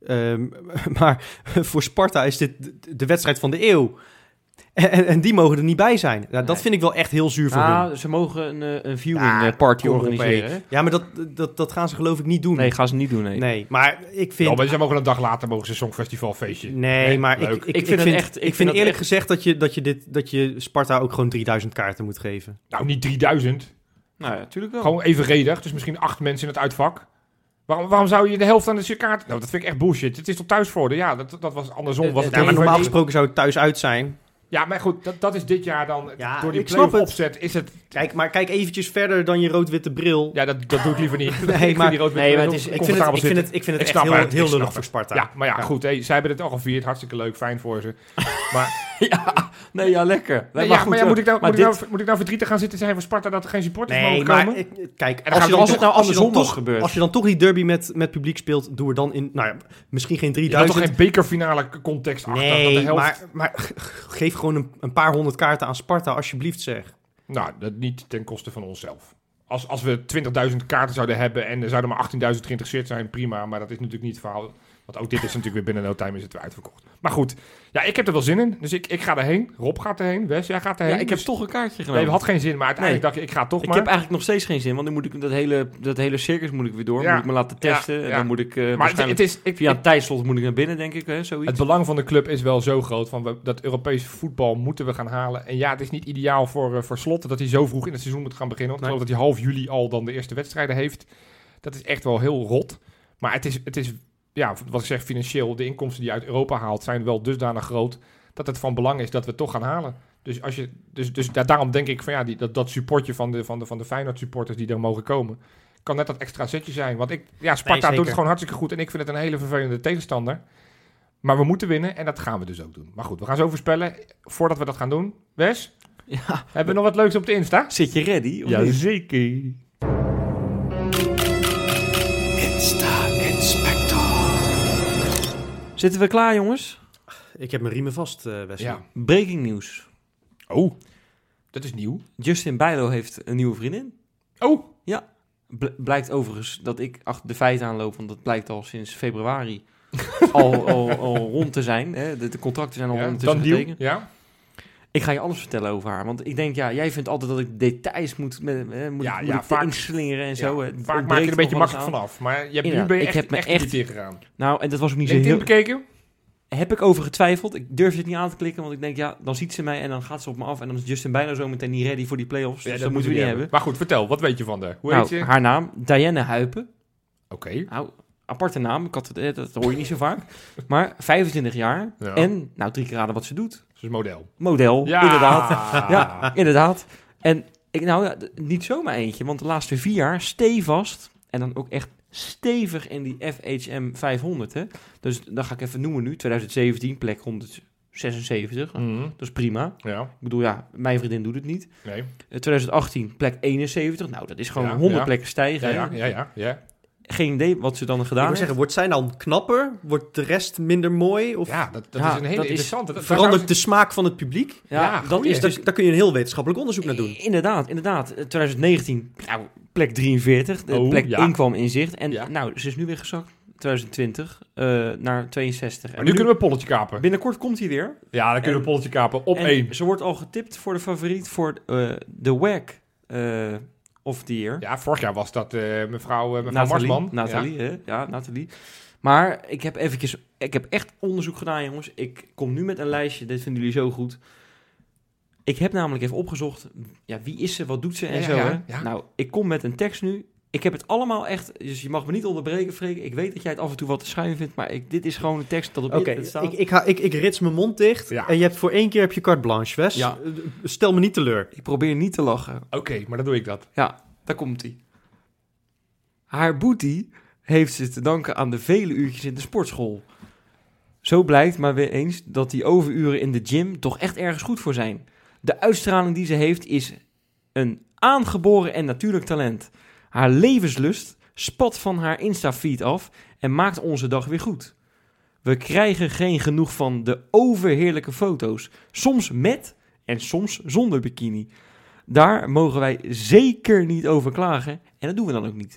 Um, maar voor Sparta is dit de, de wedstrijd van de eeuw. En, en, en die mogen er niet bij zijn. Nou, dat Nee. vind ik wel echt heel zuur voor Ja, hun. ze mogen een, eh, een viewing Ja, eh, party kom op, organiseren. hé. hè? Ja, maar dat, dat, dat gaan ze geloof ik niet doen. Nee, gaan ze niet doen, nee. Nee, maar ik vind... Ja, maar ze mogen een dag later mogen ze een songfestivalfeestje. Nee, maar ik, leuk. ik, ik, Ik vind het vind, echt- ik ik vind vind dat eerlijk echt- gezegd dat je, dat, je dit, dat je Sparta ook gewoon drieduizend kaarten moet geven. Nou, niet drieduizend. Nou ja, natuurlijk wel. Gewoon evenredig. Dus misschien acht mensen in het uitvak. Waarom, waarom zou je de helft aan de kaart... Nou, dat vind ik echt bullshit. Het is toch thuisvoordeel? Ja, dat, dat was andersom. Eh, Was eh, het Ja, maar even- normaal gesproken zou het thuis uit zijn. Ja, maar goed, dat, dat is dit jaar dan... Ja, door die ik snap play-off het. opzet is het... Kijk, maar kijk eventjes verder dan je rood-witte bril. Ja, dat, dat doe ik liever niet. Nee, Ik vind maar- die rood-wit nee, maar heel het is- ik Ik vind het, ik vind het, ik vind het Ik echt snap heel, het, heel ik snap lullig het. voor Sparta. Ja, maar ja, goed. Hey, zij hebben het al gevierd. Hartstikke leuk. Fijn voor ze. Maar, Ja, nee, ja, lekker. Nee, nee, maar ja, goed, maar ja, eh, moet, ik nou, maar moet, ik dit- nou, moet ik nou verdrietig gaan zitten zijn voor Sparta dat er geen supporters Nee, mogen maar komen? ik, kijk, dan als gaan je, we dan, als het toch, nou als, je dan andersom was toch, gebeurd. als je dan toch die derby met, met publiek speelt, doe er dan in, nou ja, misschien geen Je had drieduizend. toch geen bekerfinale context achter? dat de Nee, helft... maar, maar geef gewoon een, een paar honderd kaarten aan Sparta, alsjeblieft zeg. Nou, dat niet ten koste van onszelf. Als, als we twintigduizend kaarten zouden hebben en er zouden maar achttienduizend geïnteresseerd zijn, prima. Maar dat is natuurlijk niet het verhaal. Want ook dit is natuurlijk weer binnen no time is het weer uitverkocht. Maar goed, ja, ik heb er wel zin in. Dus ik, ik ga erheen. Rob gaat erheen. Wes, jij gaat erheen. Ja, ik heb Dus- toch een kaartje Nee, genomen. we had geen zin, maar uiteindelijk Nee. dacht ik, ik ga toch Ik maar. heb eigenlijk nog steeds geen zin, want dan moet ik dat hele, dat hele circus moet ik weer door. Ja. Moet ik me laten testen. Ja, En ja. dan moet ik eh maar het, waarschijnlijk het is, ik, via ik- een tijdslot moet ik naar binnen, denk ik. Hè, zoiets. het belang van de club is wel zo groot. Van we, dat Europese voetbal moeten we gaan halen. En ja, het is niet ideaal voor, uh, voor Slot dat hij zo vroeg in het seizoen moet gaan beginnen. Want ik geloof dat hij half juli al dan de eerste wedstrijden heeft. Dat is echt wel heel rot. Maar het is, het is ja, wat ik zeg, financieel, de inkomsten die je uit Europa haalt, zijn wel dusdanig groot dat het van belang is dat we het toch gaan halen. Dus, als je, dus, dus da- daarom denk ik van ja, die, dat, dat supportje van de, van, de, van de Feyenoord supporters die er mogen komen, kan net dat extra zetje zijn. Want ik, ja, Sparta Nee, zeker. doet het gewoon hartstikke goed en ik vind het een hele vervelende tegenstander. Maar we moeten winnen en dat gaan we dus ook doen. Maar goed, we gaan zo voorspellen. Voordat we dat gaan doen, Wes, Ja, hebben we nog wat leuks op de Insta? zit je ready? of Ja, niet? zeker. Zitten we klaar, jongens? Ik heb mijn riemen vast, uh, Wesley. Ja. Breaking news. Oh, dat is nieuw. Justin Bijlo heeft een nieuwe vriendin. Oh, Bl- blijkt overigens dat ik achter de feiten aanloop, want dat blijkt al sinds februari al, al, al rond te zijn. Hè? De, de contracten zijn al ja, ondertussen dan nieuw. getekend. Ja. Ik ga je alles vertellen over haar, want ik denk, ja, jij vindt altijd dat ik details moet, met, eh, moet, Ja, moet ja, ik vaak- inslingeren en zo. Ja, Het vaak ontbreekt maak je er een beetje nog wel eens makkelijk aan. vanaf. Maar je hebt, nu Inderdaad, ben je ik echt, heb me echt, echt- niet tegengegaan. Nou, en dat was ook niet zo LinkedIn heel... bekeken? Heb ik over getwijfeld. Ik durfde het niet aan te klikken, want ik denk, ja, dan ziet ze mij en dan gaat ze op me af. En dan is Justin bijna zo meteen niet ready voor die play-offs. Dus dat moeten we niet hebben. Maar goed, vertel. Wat weet je van haar? Hoe Nou, heet je? haar naam, Diane Huipen. Oké. Nou, aparte naam. Ik had het, eh, dat hoor je niet zo vaak. Maar vijfentwintig jaar. Ja. En, nou, drie keer raden wat ze doet. Ze is model. Model, Ja. inderdaad. Ja, inderdaad. En ik, nou ja, d- niet zomaar eentje, want de laatste vier jaar stevast. En dan ook echt stevig in die F H M vijfhonderd. Hè? Dus dan ga ik even noemen nu. twintig zeventien, plek honderdzesenzeventig. Mhm. Dat is prima. Ja. Ik bedoel, ja, mijn vriendin doet het niet. Nee. Eh, twintig achttien, plek eenenzeventig. Nou, dat is gewoon Ja, honderd ja. plekken stijgen. Ja, hè? ja, ja, ja, ja. Geen idee wat ze dan Ik gedaan wil heeft. zeggen, wordt zij dan knapper? Wordt de rest minder mooi? Of Ja, dat, dat Ja, is een hele dat is- interessante. Dat- verandert de smaak van het publiek? Ja, Ja, dat goeie. is dus... Daar, daar kun je een heel wetenschappelijk onderzoek naar doen. Inderdaad, inderdaad. Eh, twintig negentien, nou, plek drieënveertig. De Oh, plek ja. één kwam in zicht. En Ja. nou, ze is nu weer gezakt. twintig twintig uh, naar tweeënzestig. Maar En nu kunnen we een polletje kapen. binnenkort komt hij weer. Ja, dan kunnen we En- een polletje kapen. Op En één. ze wordt al getipt voor de favoriet voor uh, de W A C uh, of the Year. Ja, vorig jaar was dat uh, mevrouw, uh, mevrouw Nathalie, Marsman. Nathalie, ja. Hè? Ja, Nathalie. Maar ik heb eventjes, ik heb echt onderzoek gedaan, jongens. Ik kom nu met een lijstje, dit vinden jullie zo goed. Ik heb namelijk even opgezocht, ja, wie is ze, wat doet ze en Ja, zo. ja, hè? ja. Nou, ik kom met een tekst nu. Ik heb het allemaal echt, dus je mag me niet onderbreken, Freek. Ik weet dat jij het af en toe wat te schuin vindt, maar ik, dit is gewoon een tekst dat op Oké, internet staat. ik, ik, ga- ik, ik rits mijn mond dicht. Ja. En je hebt voor één keer heb je carte blanche, Wes. Ja. Eh, Stel me niet teleur. Ik probeer niet te lachen. Oké, maar dan doe ik dat. Ja, daar komt hij. Haar boetie heeft ze te danken aan de vele uurtjes in de sportschool. Zo blijkt maar weer eens dat die overuren in de gym toch echt ergens goed voor zijn. De uitstraling die ze heeft is een aangeboren en natuurlijk talent. Haar levenslust spat van haar Insta-feed af en maakt onze dag weer goed. We krijgen geen genoeg van de overheerlijke foto's. Soms met en soms zonder bikini. Daar mogen wij zeker niet over klagen en dat doen we dan ook niet.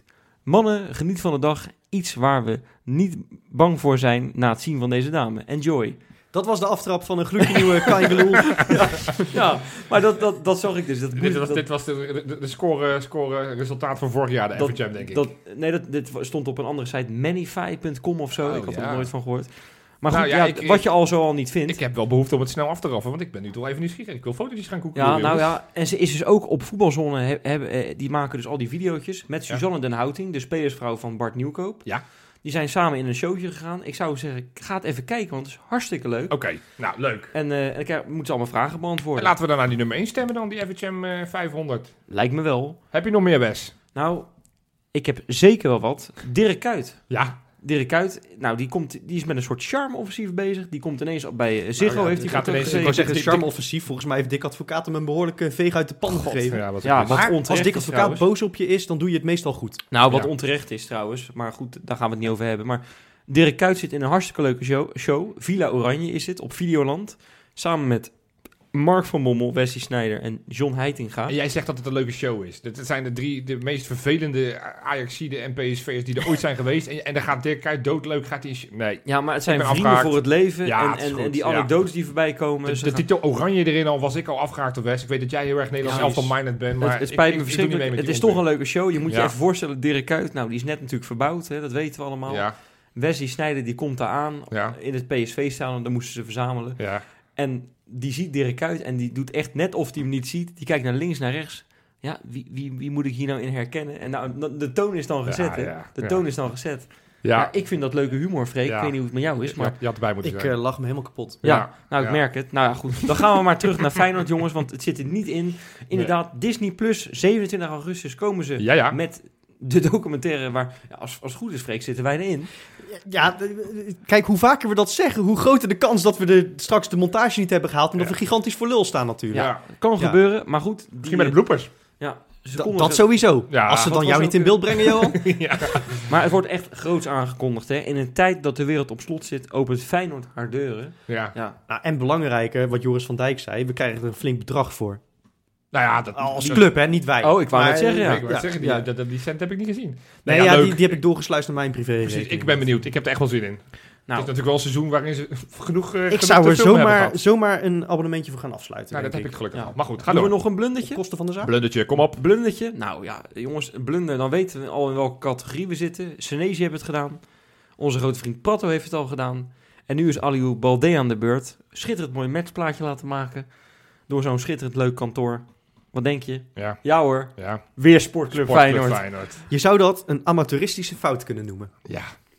Mannen, geniet van de dag. Iets waar we niet bang voor zijn na het zien van deze dame. Enjoy. Dat was de aftrap van een gloednieuwe Kaingeloel. ja, ja, maar dat, dat, dat zag ik dus. Dat, Dit was, dat, dit was de, de, de score, score resultaat van vorig jaar, de dat, F H M, denk ik. Dat, nee, dat, dit stond op een andere site, manify punt com of zo. Oh, ik had ja. er nooit van gehoord. Maar goed, Nou, ja, ja, ik- wat ik- je al zo al niet vindt. Ik heb wel behoefte om het snel af te raffen, want ik ben nu toch even nieuwsgierig. Ik wil foto's gaan koeken. Ja, nou ja, en ze is dus ook op voetbalzone, he, hebben, eh, die maken dus al die videootjes met Ja. Suzanne den Houting, de spelersvrouw van Bart Nieuwkoop. Ja. Die zijn samen in een showtje gegaan. Ik zou zeggen, ga het even kijken, want het is hartstikke leuk. Oké, nou leuk. En, uh, en dan krijg- moeten ze allemaal vragen En beantwoorden. laten we dan naar die nummer één stemmen dan, die F H M uh, vijfhonderd. Lijkt me wel. Heb je nog meer, Wes? Nou, ik heb zeker wel wat. Dirk Kuyt. Ja. Dirk Kuyt, nou, die, komt, die is met een soort charme-offensief bezig. Die komt ineens op bij uh, Ziggo, Nou ja, heeft die hij gaat gaat ineens- Ik wou Dik- zeggen, dik- charme-offensief. Volgens mij heeft Dick Advocaat hem een behoorlijke veeg uit de pan gegeven. Ja, wat Ja, is. wat Maar onterecht als Dick is Advocaat trouwens. boos op je is, dan doe je het meestal goed. Nou, wat Ja. onterecht is trouwens. Maar goed, daar gaan we het niet over hebben. Maar Dirk Kuyt zit in een hartstikke leuke show. show. Villa Oranje is het, op Videoland. Samen met Mark van Bommel, Wesley Sneijder en John Heitinga. En jij zegt dat het een leuke show is. Dit zijn de drie de meest vervelende Ajaxiden en P S V'ers die er ooit zijn geweest. En, en dan gaat Dirk Kuyt doodleuk, gaat hij... in sh- Nee. Ja, maar het zijn Ik ben vrienden afgehaakt. voor het leven. Ja, en, het is en, goed, en die ja. anekdotes die voorbij komen. De, ze de gaan- titel Oranje erin al was ik al afgehaakt op West. Ik weet dat jij heel erg Nederlands Ja, elftal minded bent. Maar het, het ik- spijt ik- me ik doe niet mee verschrikkelijk. met Het die is toch een onzin. leuke show. Je moet je Ja. even voorstellen, Dirk Kuyt, nou, die is net natuurlijk verbouwd. Hè, dat weten we allemaal. Ja, Wesley Sneijder, die komt daar aan ja, in het P S V staan. Daar moesten ze verzamelen. ja. En die ziet Dirk Kuyt en die doet echt net of hij hem niet ziet. Die kijkt naar links, naar rechts. Ja, wie, wie, wie moet ik hier nou in herkennen? En nou, de- de toon is dan gezet, Ja, hè? ja, De ja. toon is dan gezet. Ja, Ja, ik vind dat leuke humor, Freek. Ja. Ik weet niet hoe het met jou is, je, maar... had- je had erbij moeten Ik zijn. eh, lach me helemaal kapot. Ja, Ja, nou, ik ja. merk het. Nou ja, goed. Dan gaan we maar terug naar Feyenoord, jongens, want het zit er niet in. Inderdaad, Disney Plus, zevenentwintig augustus komen ze Ja, ja. met de documentaire waar, ja, als, als het goed is, Freek, zitten wij erin. Ja, eh, kijk, hoe vaker we dat zeggen, hoe groter de kans dat we de, straks de montage niet hebben gehaald en dat Ja. we gigantisch voor lul staan natuurlijk. Ja. Kan Ja. gebeuren, maar goed. Die, Misschien met de bloopers. Ja, ze Da- konden dat ze- sowieso. Ja, Als ze wat dan was jou ook niet in een- beeld brengen, Johan. ja. Maar het wordt echt groots aangekondigd, hè. In een tijd dat de wereld op slot zit, opent Feyenoord haar deuren. ja. Ja, Nou, en belangrijker, wat Joris van Dijk zei, we krijgen er een flink bedrag voor. Nou ja, dat, Als dat- club, hè, niet wij. Oh, ik wou Maar, net zeggen, ja. Ik wou ja, zeggen, die, ja. dat- dat- die cent heb ik niet gezien. Nee, Nee, ja, ja, leuk. die, die heb ik doorgesluist naar mijn privé. Precies, ik ben benieuwd. Ik heb er echt wel zin in. Het nou, is natuurlijk wel een seizoen waarin ze genoeg, uh, Ik zou er zomaar, zomaar een abonnementje voor gaan afsluiten. Nou, dat denk heb ik gelukkig Ja. al. Maar goed, ga doen we door. nog een Op blundertje? kosten van de zaak. Blundertje, kom op. Blundertje? Nou ja, jongens, een blunder, dan weten we al in welke categorie we zitten. Senesi heeft het gedaan. Onze grote vriend Prato heeft het al gedaan. En nu is Aliou Balde aan de beurt. Schitterend mooi matchplaatje laten maken. Door zo'n schitterend leuk kantoor. Wat denk je? Ja, Ja hoor, ja. weer Sportclub, Sportclub Feyenoord. Feyenoord. Je zou dat een amateuristische fout kunnen noemen. Ja.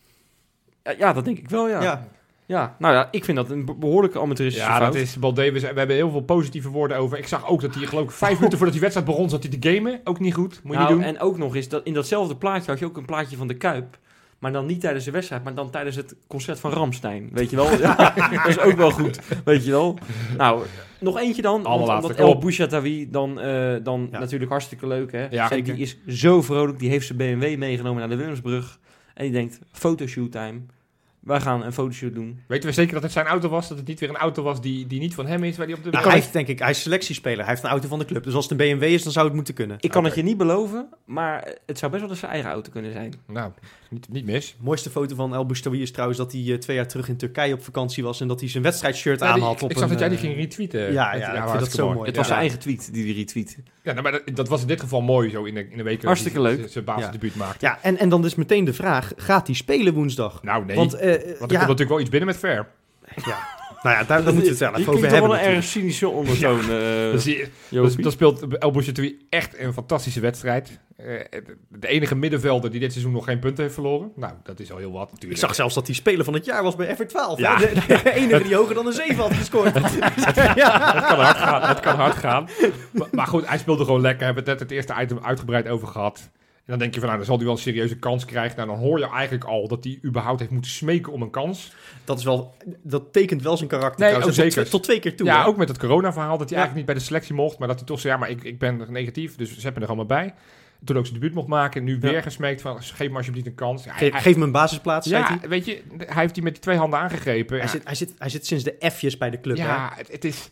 Ja, ja, dat denk ik wel, ja. ja. Ja. nou ja, ik vind dat een be- behoorlijke amateuristische Ja, fout. dat is Balde. We, zijn- we hebben heel veel positieve woorden over. Ik zag ook dat hij, geloof ik, vijf minuten voordat die wedstrijd begon, zat hij te gamen. Ook niet goed. Moet je Nou, niet doen. en ook nog eens, dat in datzelfde plaatje had je ook een plaatje van de Kuip. Maar dan niet tijdens de wedstrijd, maar dan tijdens het concert van Rammstein. Weet je wel? Ja, dat is ook wel goed. Weet je wel? Nou, nog eentje dan. Want, Allerlaatste, omdat kom El op. Bouchatawi dan, eh, dan Ja. natuurlijk hartstikke leuk, hè? Ja, en zeker. die is zo vrolijk. Die heeft zijn B M W meegenomen naar de Willemsbrug. En die denkt, fotoshoot time. Wij gaan een fotoshoot doen. Weten we zeker dat het zijn auto was? Dat het niet weer een auto was die, die niet van hem is? Waar die op de... Nou, hij heeft, denk ik, hij is selectiespeler. Hij heeft een auto van de club. Dus als het een B M W is, dan zou het moeten kunnen. Ik kan Oké. het je niet beloven, maar het zou best wel eens zijn eigen auto kunnen zijn. Nou, niet, niet mis. De mooiste foto van El Boustawi is trouwens dat hij eh, twee jaar terug in Turkije op vakantie was en dat hij zijn wedstrijdshirt Ja, aan die- had. ik op ik zag een, dat jij die eh, ging retweeten. ja, Dat- ja, ik vind dat hartstikke zo mooi. Het Ja. was zijn eigen tweet die hij retweet. Ja, nou, maar dat, dat was in dit geval mooi zo in de, in de week. dat Hartstikke hij leuk. z- Zijn basisdebuut maakte. Ja, en, en dan is meteen de vraag, gaat hij spelen woensdag? Nou, nee. Want, Want, eh, er ja, komt natuurlijk wel iets binnen met Ver. ja. Nou ja, daar, daar moeten we het wel Je even over klinkt toch hebben. wel een natuurlijk. erg cynische ondertoon, eh Dan, zie je, Jopie. dan, dan speelt El Bouchatoui echt een fantastische wedstrijd. Eh, de enige middenvelder die dit seizoen nog geen punten heeft verloren. Nou, dat is al heel wat Ik natuurlijk. zag zelfs dat hij speler van het jaar was bij F R twaalf. Ja. Ja. De, de enige die hoger dan een zeven had gescoord. ja. Het kan hard gaan. Het kan hard gaan. Maar, maar goed, hij speelde gewoon lekker. We hebben het net het eerste item uitgebreid over gehad. En dan denk je van, nou, dan zal hij wel een serieuze kans krijgen. Nou, dan hoor je eigenlijk al dat hij überhaupt heeft moeten smeken om een kans. Dat, is wel, dat tekent wel zijn karakter Nee, trouwens. oh, Tot- zeker. Tot twee keer toe. ja, hè? ook met het corona-verhaal. Dat hij Ja. eigenlijk niet bij de selectie mocht. Maar dat hij toch zei, ja, maar ik, ik ben negatief. Dus zet me er allemaal bij. Toen ook zijn debuut mocht maken. Nu weer Ja. gesmeekt van, geef me alsjeblieft een kans. Ja, Geef, hij- geef me een basisplaats, zei hij. ja, weet je, hij heeft die met die twee handen aangegrepen. Hij, Ja, zit, hij, zit, hij zit sinds de F'jes bij de club. ja het, het is...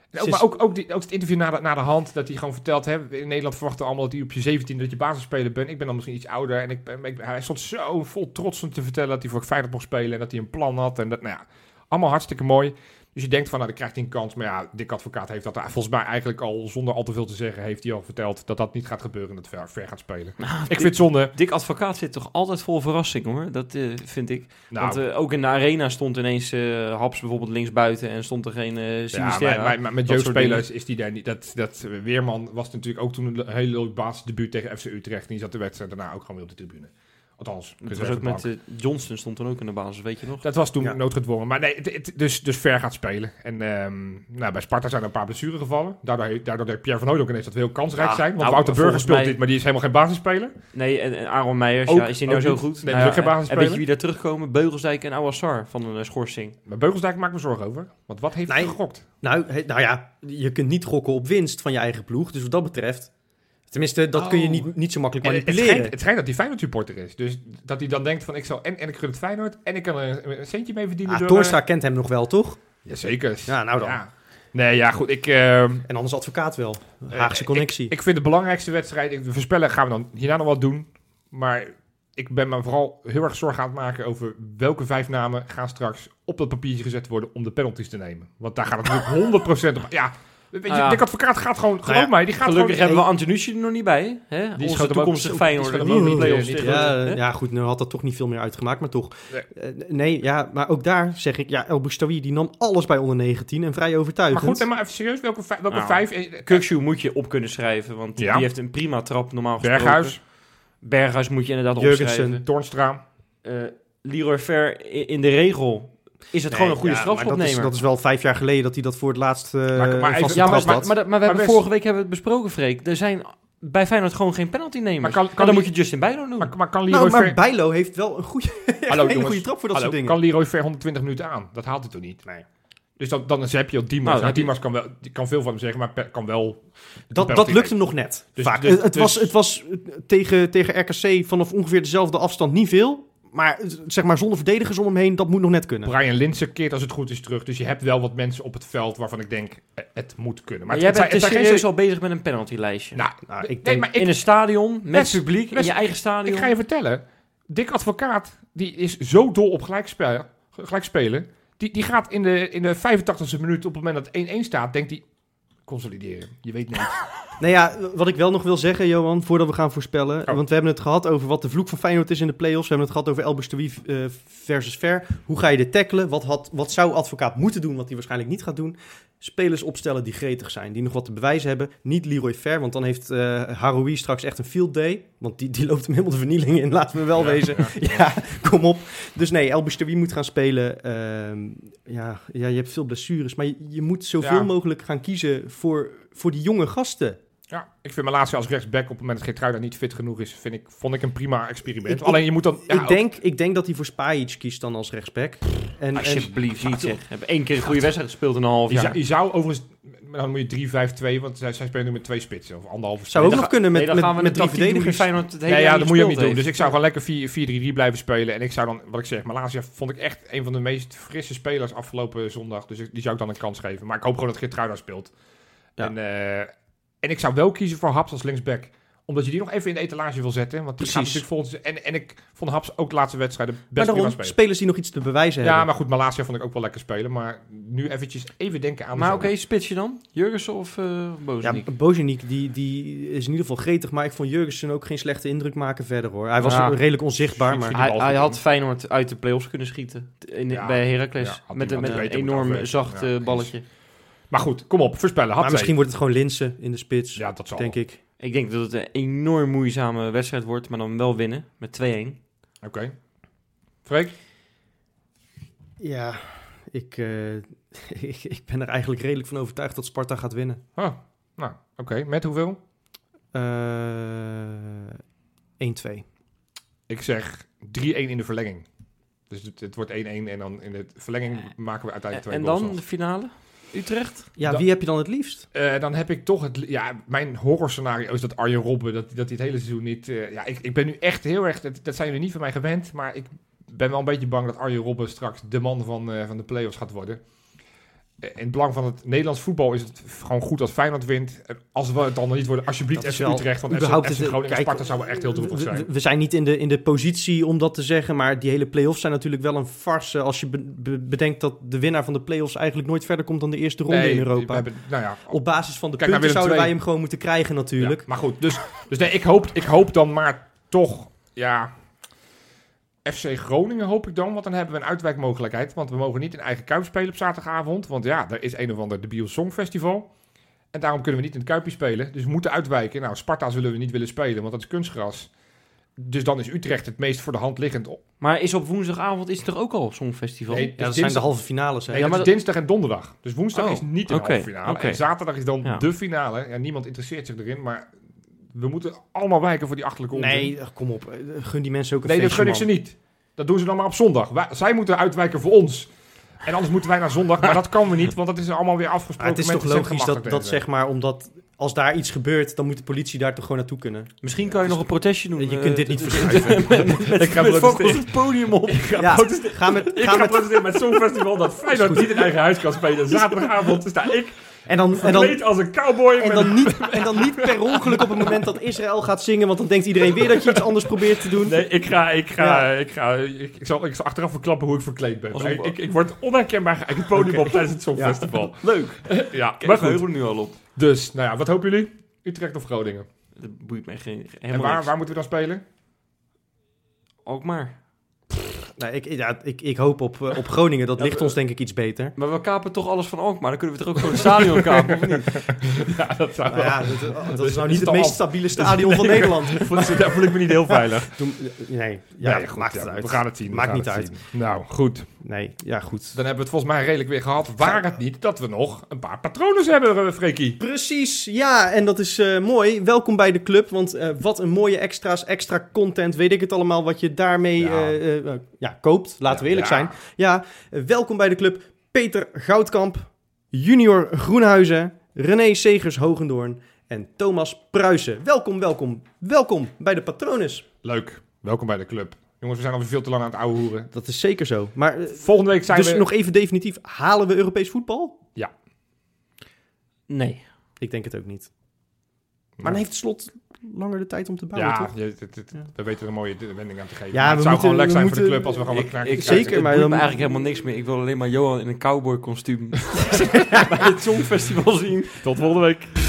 En ook, maar ook, ook, die, ook het interview na de, na de hand, dat hij gewoon vertelt, hè, in Nederland verwachten we allemaal dat hij op je zeventien dat je basisspeler bent. Ik ben dan misschien iets ouder en ik, ben, ik, hij stond zo vol trots om te vertellen dat hij voor Feyenoord mocht spelen en dat hij een plan had. En dat, nou ja, allemaal hartstikke mooi. Dus je denkt van, nou, dan krijgt hij een kans. Maar ja, Dick Advocaat heeft dat volgens mij eigenlijk al, zonder al te veel te zeggen, heeft hij al verteld dat dat niet gaat gebeuren en dat ver, ver gaat spelen. Nou, ik Dick, vind het zonde. Dick Advocaat zit toch altijd vol verrassing, hoor. Dat uh, vind ik. Nou, Want uh, ook in de arena stond ineens uh, Haps bijvoorbeeld linksbuiten en stond er geen uh, Sinisterra. Ja, maar, maar, maar met Dat jeugdspelers is die daar niet. Dat, dat Weerman was natuurlijk ook toen een heel leuk basisdebuut tegen F C Utrecht. En die zat de wedstrijd daarna ook gewoon weer op de tribune. Althans, dat was ook met uh, Johnston stond toen ook in de basis, weet je nog? Dat was toen Ja. noodgedwongen. Maar nee, het, het, dus, dus ver gaat spelen. En um, nou, bij Sparta zijn er een paar blessuren gevallen. Daardoor, daardoor deed Pierre van Hooyd ook ineens dat we heel kansrijk Ja, zijn. Want nou, Wouter Burger volgens speelt mij- niet, maar die is helemaal geen basisspeler. Nee, en, en Aaron Meijers, Ook- ja, is hij nou ook zo niet. goed? Nee, Nou dat is ook geen ja, en basisspeler. weet je wie daar terugkomen? Beugelsdijk en Awassar van een uh, schorsing. Maar Beugelsdijk maakt me zorgen over. Want wat heeft hij Nee. gegokt? Nou, he- nou ja, je kunt niet gokken op winst van je eigen ploeg. Dus wat dat betreft... Tenminste, dat kun je Oh. niet, niet zo makkelijk En het, het, manipuleren. schijnt, het schijnt dat hij Feyenoord supporter is. Dus dat hij dan denkt van ik zal en, en ik gun het Feyenoord en ik kan er een, een centje mee verdienen. Ah, door, Toornstra kent hem nog wel, toch? Ja, zeker. Ja, nou dan. Ja. Nee, ja, goed. Ik, uh, En anders advocaat wel. Haagse Eh, connectie. Ik, ik vind de belangrijkste wedstrijd, ik, de voorspellen gaan we dan hierna nog wat doen. Maar ik ben me vooral heel erg zorgen aan het maken over welke vijf namen gaan straks op dat papiertje gezet worden om de penalties te nemen. Want daar gaat het natuurlijk honderd procent op. Ja, weet je, Ah, ja. Dick Advocaat gaat gewoon, geloof ja, mij, die gaat Gelukkig gewoon... hebben we Antonucci er nog niet bij. Hè? Die Onze schoot hem ook- toekomstige die Feyenoord. schoot hem Die ook in de niet, play-offs eh, niet tegen- ja, hè? ja, goed, nu had dat toch niet veel meer uitgemaakt, maar toch. Nee. Eh, nee, ja, maar ook daar zeg ik, ja, El Boustawi die nam alles bij onder negentien en vrij overtuigend. Maar goed, en maar even serieus, welke, vijf- welke Nou, vijf... eh, Kukshoe moet je op kunnen schrijven, want Ja. die heeft een prima trap normaal gesproken. Berghuis, Berghuis moet je inderdaad Jurgensen. opschrijven. Toornstra. Uh, Leroy Fer i- in de regel is het gewoon een goede ja, maar dat is, strafschopnemer. dat is wel vijf jaar geleden dat hij dat voor het laatst uh, Maar- maar even- vast Ja, maar, getrapt maar, had. maar, maar, we hebben best- vorige week hebben we het besproken, Freek. Er zijn bij Feyenoord gewoon geen penaltynemers. Maar kan- Maar kan dan die- moet je Justin Bijlo doen. Maar, maar kan Leroy nou, maar Ver... Bijlo heeft wel een goede, echt Hallo, een hele jongens. goede trap voor dat Hallo, soort dingen. kan Leroy Ver honderdtwintig minuten aan? Dat haalt hij toch niet? Nee. Dus dan, dan heb je al Diemers. Nou, Nou, die- Diemers kan, wel, die kan veel van hem zeggen, maar pe- kan wel... Dat, penalty dat lukt hem nemen. nog net. Dus- vaak. dus- het, het dus- was, het was tegen, tegen R K C vanaf ongeveer dezelfde afstand niet veel. Maar zeg maar zonder verdedigers om hem heen, dat moet nog net kunnen. Brian Linsen keert als het goed is terug. Dus je hebt wel wat mensen op het veld waarvan ik denk, eh, het moet kunnen. Maar het, jij het bent zijn- dus het zijn serieus geen- al bezig met een penaltylijstje. Nou, Nou, ik nee, denk- maar ik, in een stadion, met Wes- publiek, in Wes- je eigen stadion. ik ga je vertellen. Dick Advocaat, die is zo dol op gelijkspel, gelijkspelen. Die, die gaat in de, in de vijfentachtigste minuut, op het moment dat het één-één staat, denkt hij, consolideren. Je weet niet. Nou ja, wat ik wel nog wil zeggen, Johan, voordat we gaan voorspellen. Oh. Want we hebben het gehad over wat de vloek van Feyenoord is in de play-offs. We hebben het gehad over El Boustawi uh, versus Ver. Hoe ga je dit tackelen? Wat, had, wat zou Advocaat moeten doen, wat hij waarschijnlijk niet gaat doen? Spelers opstellen die gretig zijn, die nog wat te bewijzen hebben. Niet Leroy Ver, want dan heeft uh, Haroui straks echt een field day. Want die, die loopt hem helemaal de vernieling in, laten we wel Ja, wezen. ja. Ja, kom op. Dus nee, El Boustawi moet gaan spelen. Uh, ja, ja, je hebt veel blessures, maar je, je moet zoveel Ja. mogelijk gaan kiezen voor, voor die jonge gasten. Ja, ik vind mijn laatste als rechtsback op het moment dat Geertruida niet fit genoeg is, vind ik, vond ik een prima experiment. Ik- Alleen je moet dan... ja, ik, denk, ik denk dat hij voor Spajic kiest dan als rechtsback. En, en, Alsjeblieft niet, zeg. We hebben één keer een goede wedstrijd gespeeld in een half Je jaar. zou, je zou overigens, dan moet je drie vijf twee, want zij, zij spelen nu met twee spitsen, of anderhalve zou ook dan nog ga- kunnen met, nee, dan met, gaan we met met drie drie verdedigers. verdedigers. Feyenoord het hele Nee, ja, jaar dat moet je ook niet gespeeld doen. Dus heeft. ik zou gewoon lekker vier vier drie drie blijven spelen. En ik zou dan, wat ik zeg, Malaysia vond ik echt een van de meest frisse spelers afgelopen zondag. Dus ik- die zou ik dan een kans geven. Maar ik hoop gewoon dat Geertruida speelt. Ja. En, uh, en ik zou wel kiezen voor Haps als linksback. Omdat je die nog even in de etalage wil zetten. Want die gaat Precies. natuurlijk volgens... En, en ik vond Haps ook de laatste wedstrijden best Maar prima daarom, spelen. spelers die nog iets te bewijzen Ja, hebben. maar goed, Malaysia vond ik ook wel lekker spelen. Maar nu eventjes even denken aan... Maar de oké, zondag. spitsje dan? Jurgensen of uh, Ja, Bozeniek? Bozeniek, die, die is in ieder geval gretig. Maar ik vond Jurgensen ook geen slechte indruk maken verder, hoor. Hij was Ja. redelijk onzichtbaar, Ik maar... vind- Hij, bal hij goed had doen. Feyenoord uit de play-offs kunnen schieten. In, Ja, bij Heracles. ja, had hij- met een, had met hij een beter moeten enorm afwegen. zacht Ja, uh, eens. balletje. Maar goed, kom op, voorspellen. Hap Maar misschien wordt het gewoon Linsen in de spits, Ja, dat zal denk wel. ik. Ik denk dat het een enorm moeizame wedstrijd wordt, maar dan wel winnen met twee-één. Oké. Freek? Ja, ik, uh, ik, ik ben er eigenlijk redelijk van overtuigd dat Sparta gaat winnen. Oh, nou, oké. Okay. Met hoeveel? Uh, één twee. Ik zeg drie-één in de verlenging. Dus het, het wordt één-één en dan in de verlenging maken we uiteindelijk twee En goals dan af. de finale? Utrecht? Ja, Dat- wie heb je dan het liefst? Uh, dan heb ik toch het... li- Ja, mijn horrorscenario is dat Arjen Robben, dat, dat hij het hele seizoen niet... Uh, ja, ik, ik ben nu echt heel erg... Dat, dat zijn jullie niet van mij gewend, maar ik ben wel een beetje bang dat Arjen Robben straks de man van, uh, van de play-offs gaat worden. in het belang van het Nederlands voetbal is het gewoon goed als Feyenoord wint. Als we het dan nog niet worden, alsjeblieft Dat is F C wel Utrecht. Want überhaupt F C het- Groningen en kijk, Sparta zouden echt heel droevig zijn. We, we zijn niet in de, in de positie om dat te zeggen, maar die hele play-offs zijn natuurlijk wel een farce. Als je be- be- bedenkt dat de winnaar van de play-offs eigenlijk nooit verder komt dan de eerste ronde Nee, in we Europa. hebben, nou ja, Op basis van de Kijk naar punten Willem zouden wij twee. hem gewoon moeten krijgen natuurlijk. Ja, maar goed, dus, dus nee, ik, hoop, ik hoop dan maar toch, ja, F C Groningen hoop ik dan, want dan hebben we een uitwijkmogelijkheid. Want we mogen niet in eigen Kuip spelen op zaterdagavond, want ja, er is een of ander debiel songfestival. En daarom kunnen we niet in het Kuipje spelen, dus we moeten uitwijken. Nou, Sparta zullen we niet willen spelen, want dat is kunstgras. Dus dan is Utrecht het meest voor de hand liggend. Maar is op woensdagavond is er ook al Songfestival? Nee, Ja, dat dus zijn de dinsdag- halve finales. Hè? Nee, Ja, dat maar is dat- dinsdag en donderdag. Dus woensdag Oh, is niet een oké, halve finale. oké. En zaterdag is dan Ja. de finale. Ja, niemand interesseert zich erin, maar we moeten allemaal wijken voor die achterlijke onzin. Nee, ach, kom op. eh, Gun die mensen ook een Nee, dat feestje, gun ik ze man. niet. Dat doen ze dan maar op zondag. Wij- zij moeten uitwijken voor ons. En anders moeten wij naar zondag. Maar dat kan we niet, want dat is allemaal weer Maar afgesproken. het is met toch de logisch dat, centrumachtigheden. dat zeg maar, omdat als daar iets gebeurt, dan moet de politie daar toch gewoon naartoe kunnen. Misschien kan je nog een protestje doen. Je eh, kunt dit niet met- verschuiven. met- met- met- Ik ga met protesteren. Fokkels het podium op. Ja, ga met, Ik ga ga met, protesteren met zo'n festival dat Feyenoord niet in eigen huis kan spelen. Zaterdagavond sta ik en dan, en verkleed dan, als een cowboy. en, met dan niet, en dan niet per ongeluk op het moment dat Israël gaat zingen, want dan denkt iedereen weer dat je iets anders probeert te doen. Nee, ik ga, ik ga, Ja. ik ga, ik, ik zal, ik zal achteraf verklappen hoe ik verkleed ben. Als Maar een- ik, ik word onherkenbaar ik het podium op tijdens het Songfestival. Leuk. Ja, Kijk, maar we goed. er nu al op. Dus, nou ja, wat hopen jullie? Utrecht of Groningen? Dat boeit mij geen, En helemaal waar, niks. waar moeten we dan spelen? Alkmaar. Nou, ik, ja, ik, ik hoop op, eh, op Groningen, dat Ja, ligt we- ons denk ik iets beter. Maar we kapen toch alles van Alkmaar. Dan kunnen we toch ook gewoon het stadion kapen, of niet? Ja, dat zou Nou ja, dat, dat is nou is niet het al- meest stabiele stadion van Nederland. Daar voel ik me niet heel veilig. Doe- Nee, ja, Nee, goed, maakt ja, het uit. We gaan het zien. we Maakt gaan niet het uit. zien. Nou, goed. Nee, ja goed. Dan hebben we het volgens mij redelijk weer gehad. Waar het niet dat we nog een paar patronen hebben, uh, Freekie. Precies, ja, en dat is eh, mooi. Welkom bij de club, want eh, wat een mooie extra's, extra content, weet ik het allemaal, wat je daarmee Ja. eh, eh, ja, koopt. Laten we eerlijk Ja. zijn. Ja, eh, welkom bij de club. Peter Goudkamp, Junior Groenhuizen, René Segers Hogendoorn en Thomas Pruisen. Welkom, welkom, welkom bij de Patronus. Leuk. Welkom bij de club. Jongens, we zijn alweer veel te lang aan het ouwe hoeren. Dat is zeker zo. Maar eh, Volgende week zijn dus we... nog even definitief, halen we Europees voetbal? Nee. Ik denk het ook niet. Maar Nou, dan heeft het slot langer de tijd om te bouwen, ja, toch? je, het- het- Ja. we weten er een mooie wending aan te geven. Ja, Maar het we zou moeten- gewoon leuk we zijn voor de moeten- club als we gewoon Ik, wat klaar ik, Zeker, het maar boeit dan- me eigenlijk helemaal niks meer. Ik wil alleen maar Johan in een cowboy kostuum bij het Songfestival zien. Tot volgende week.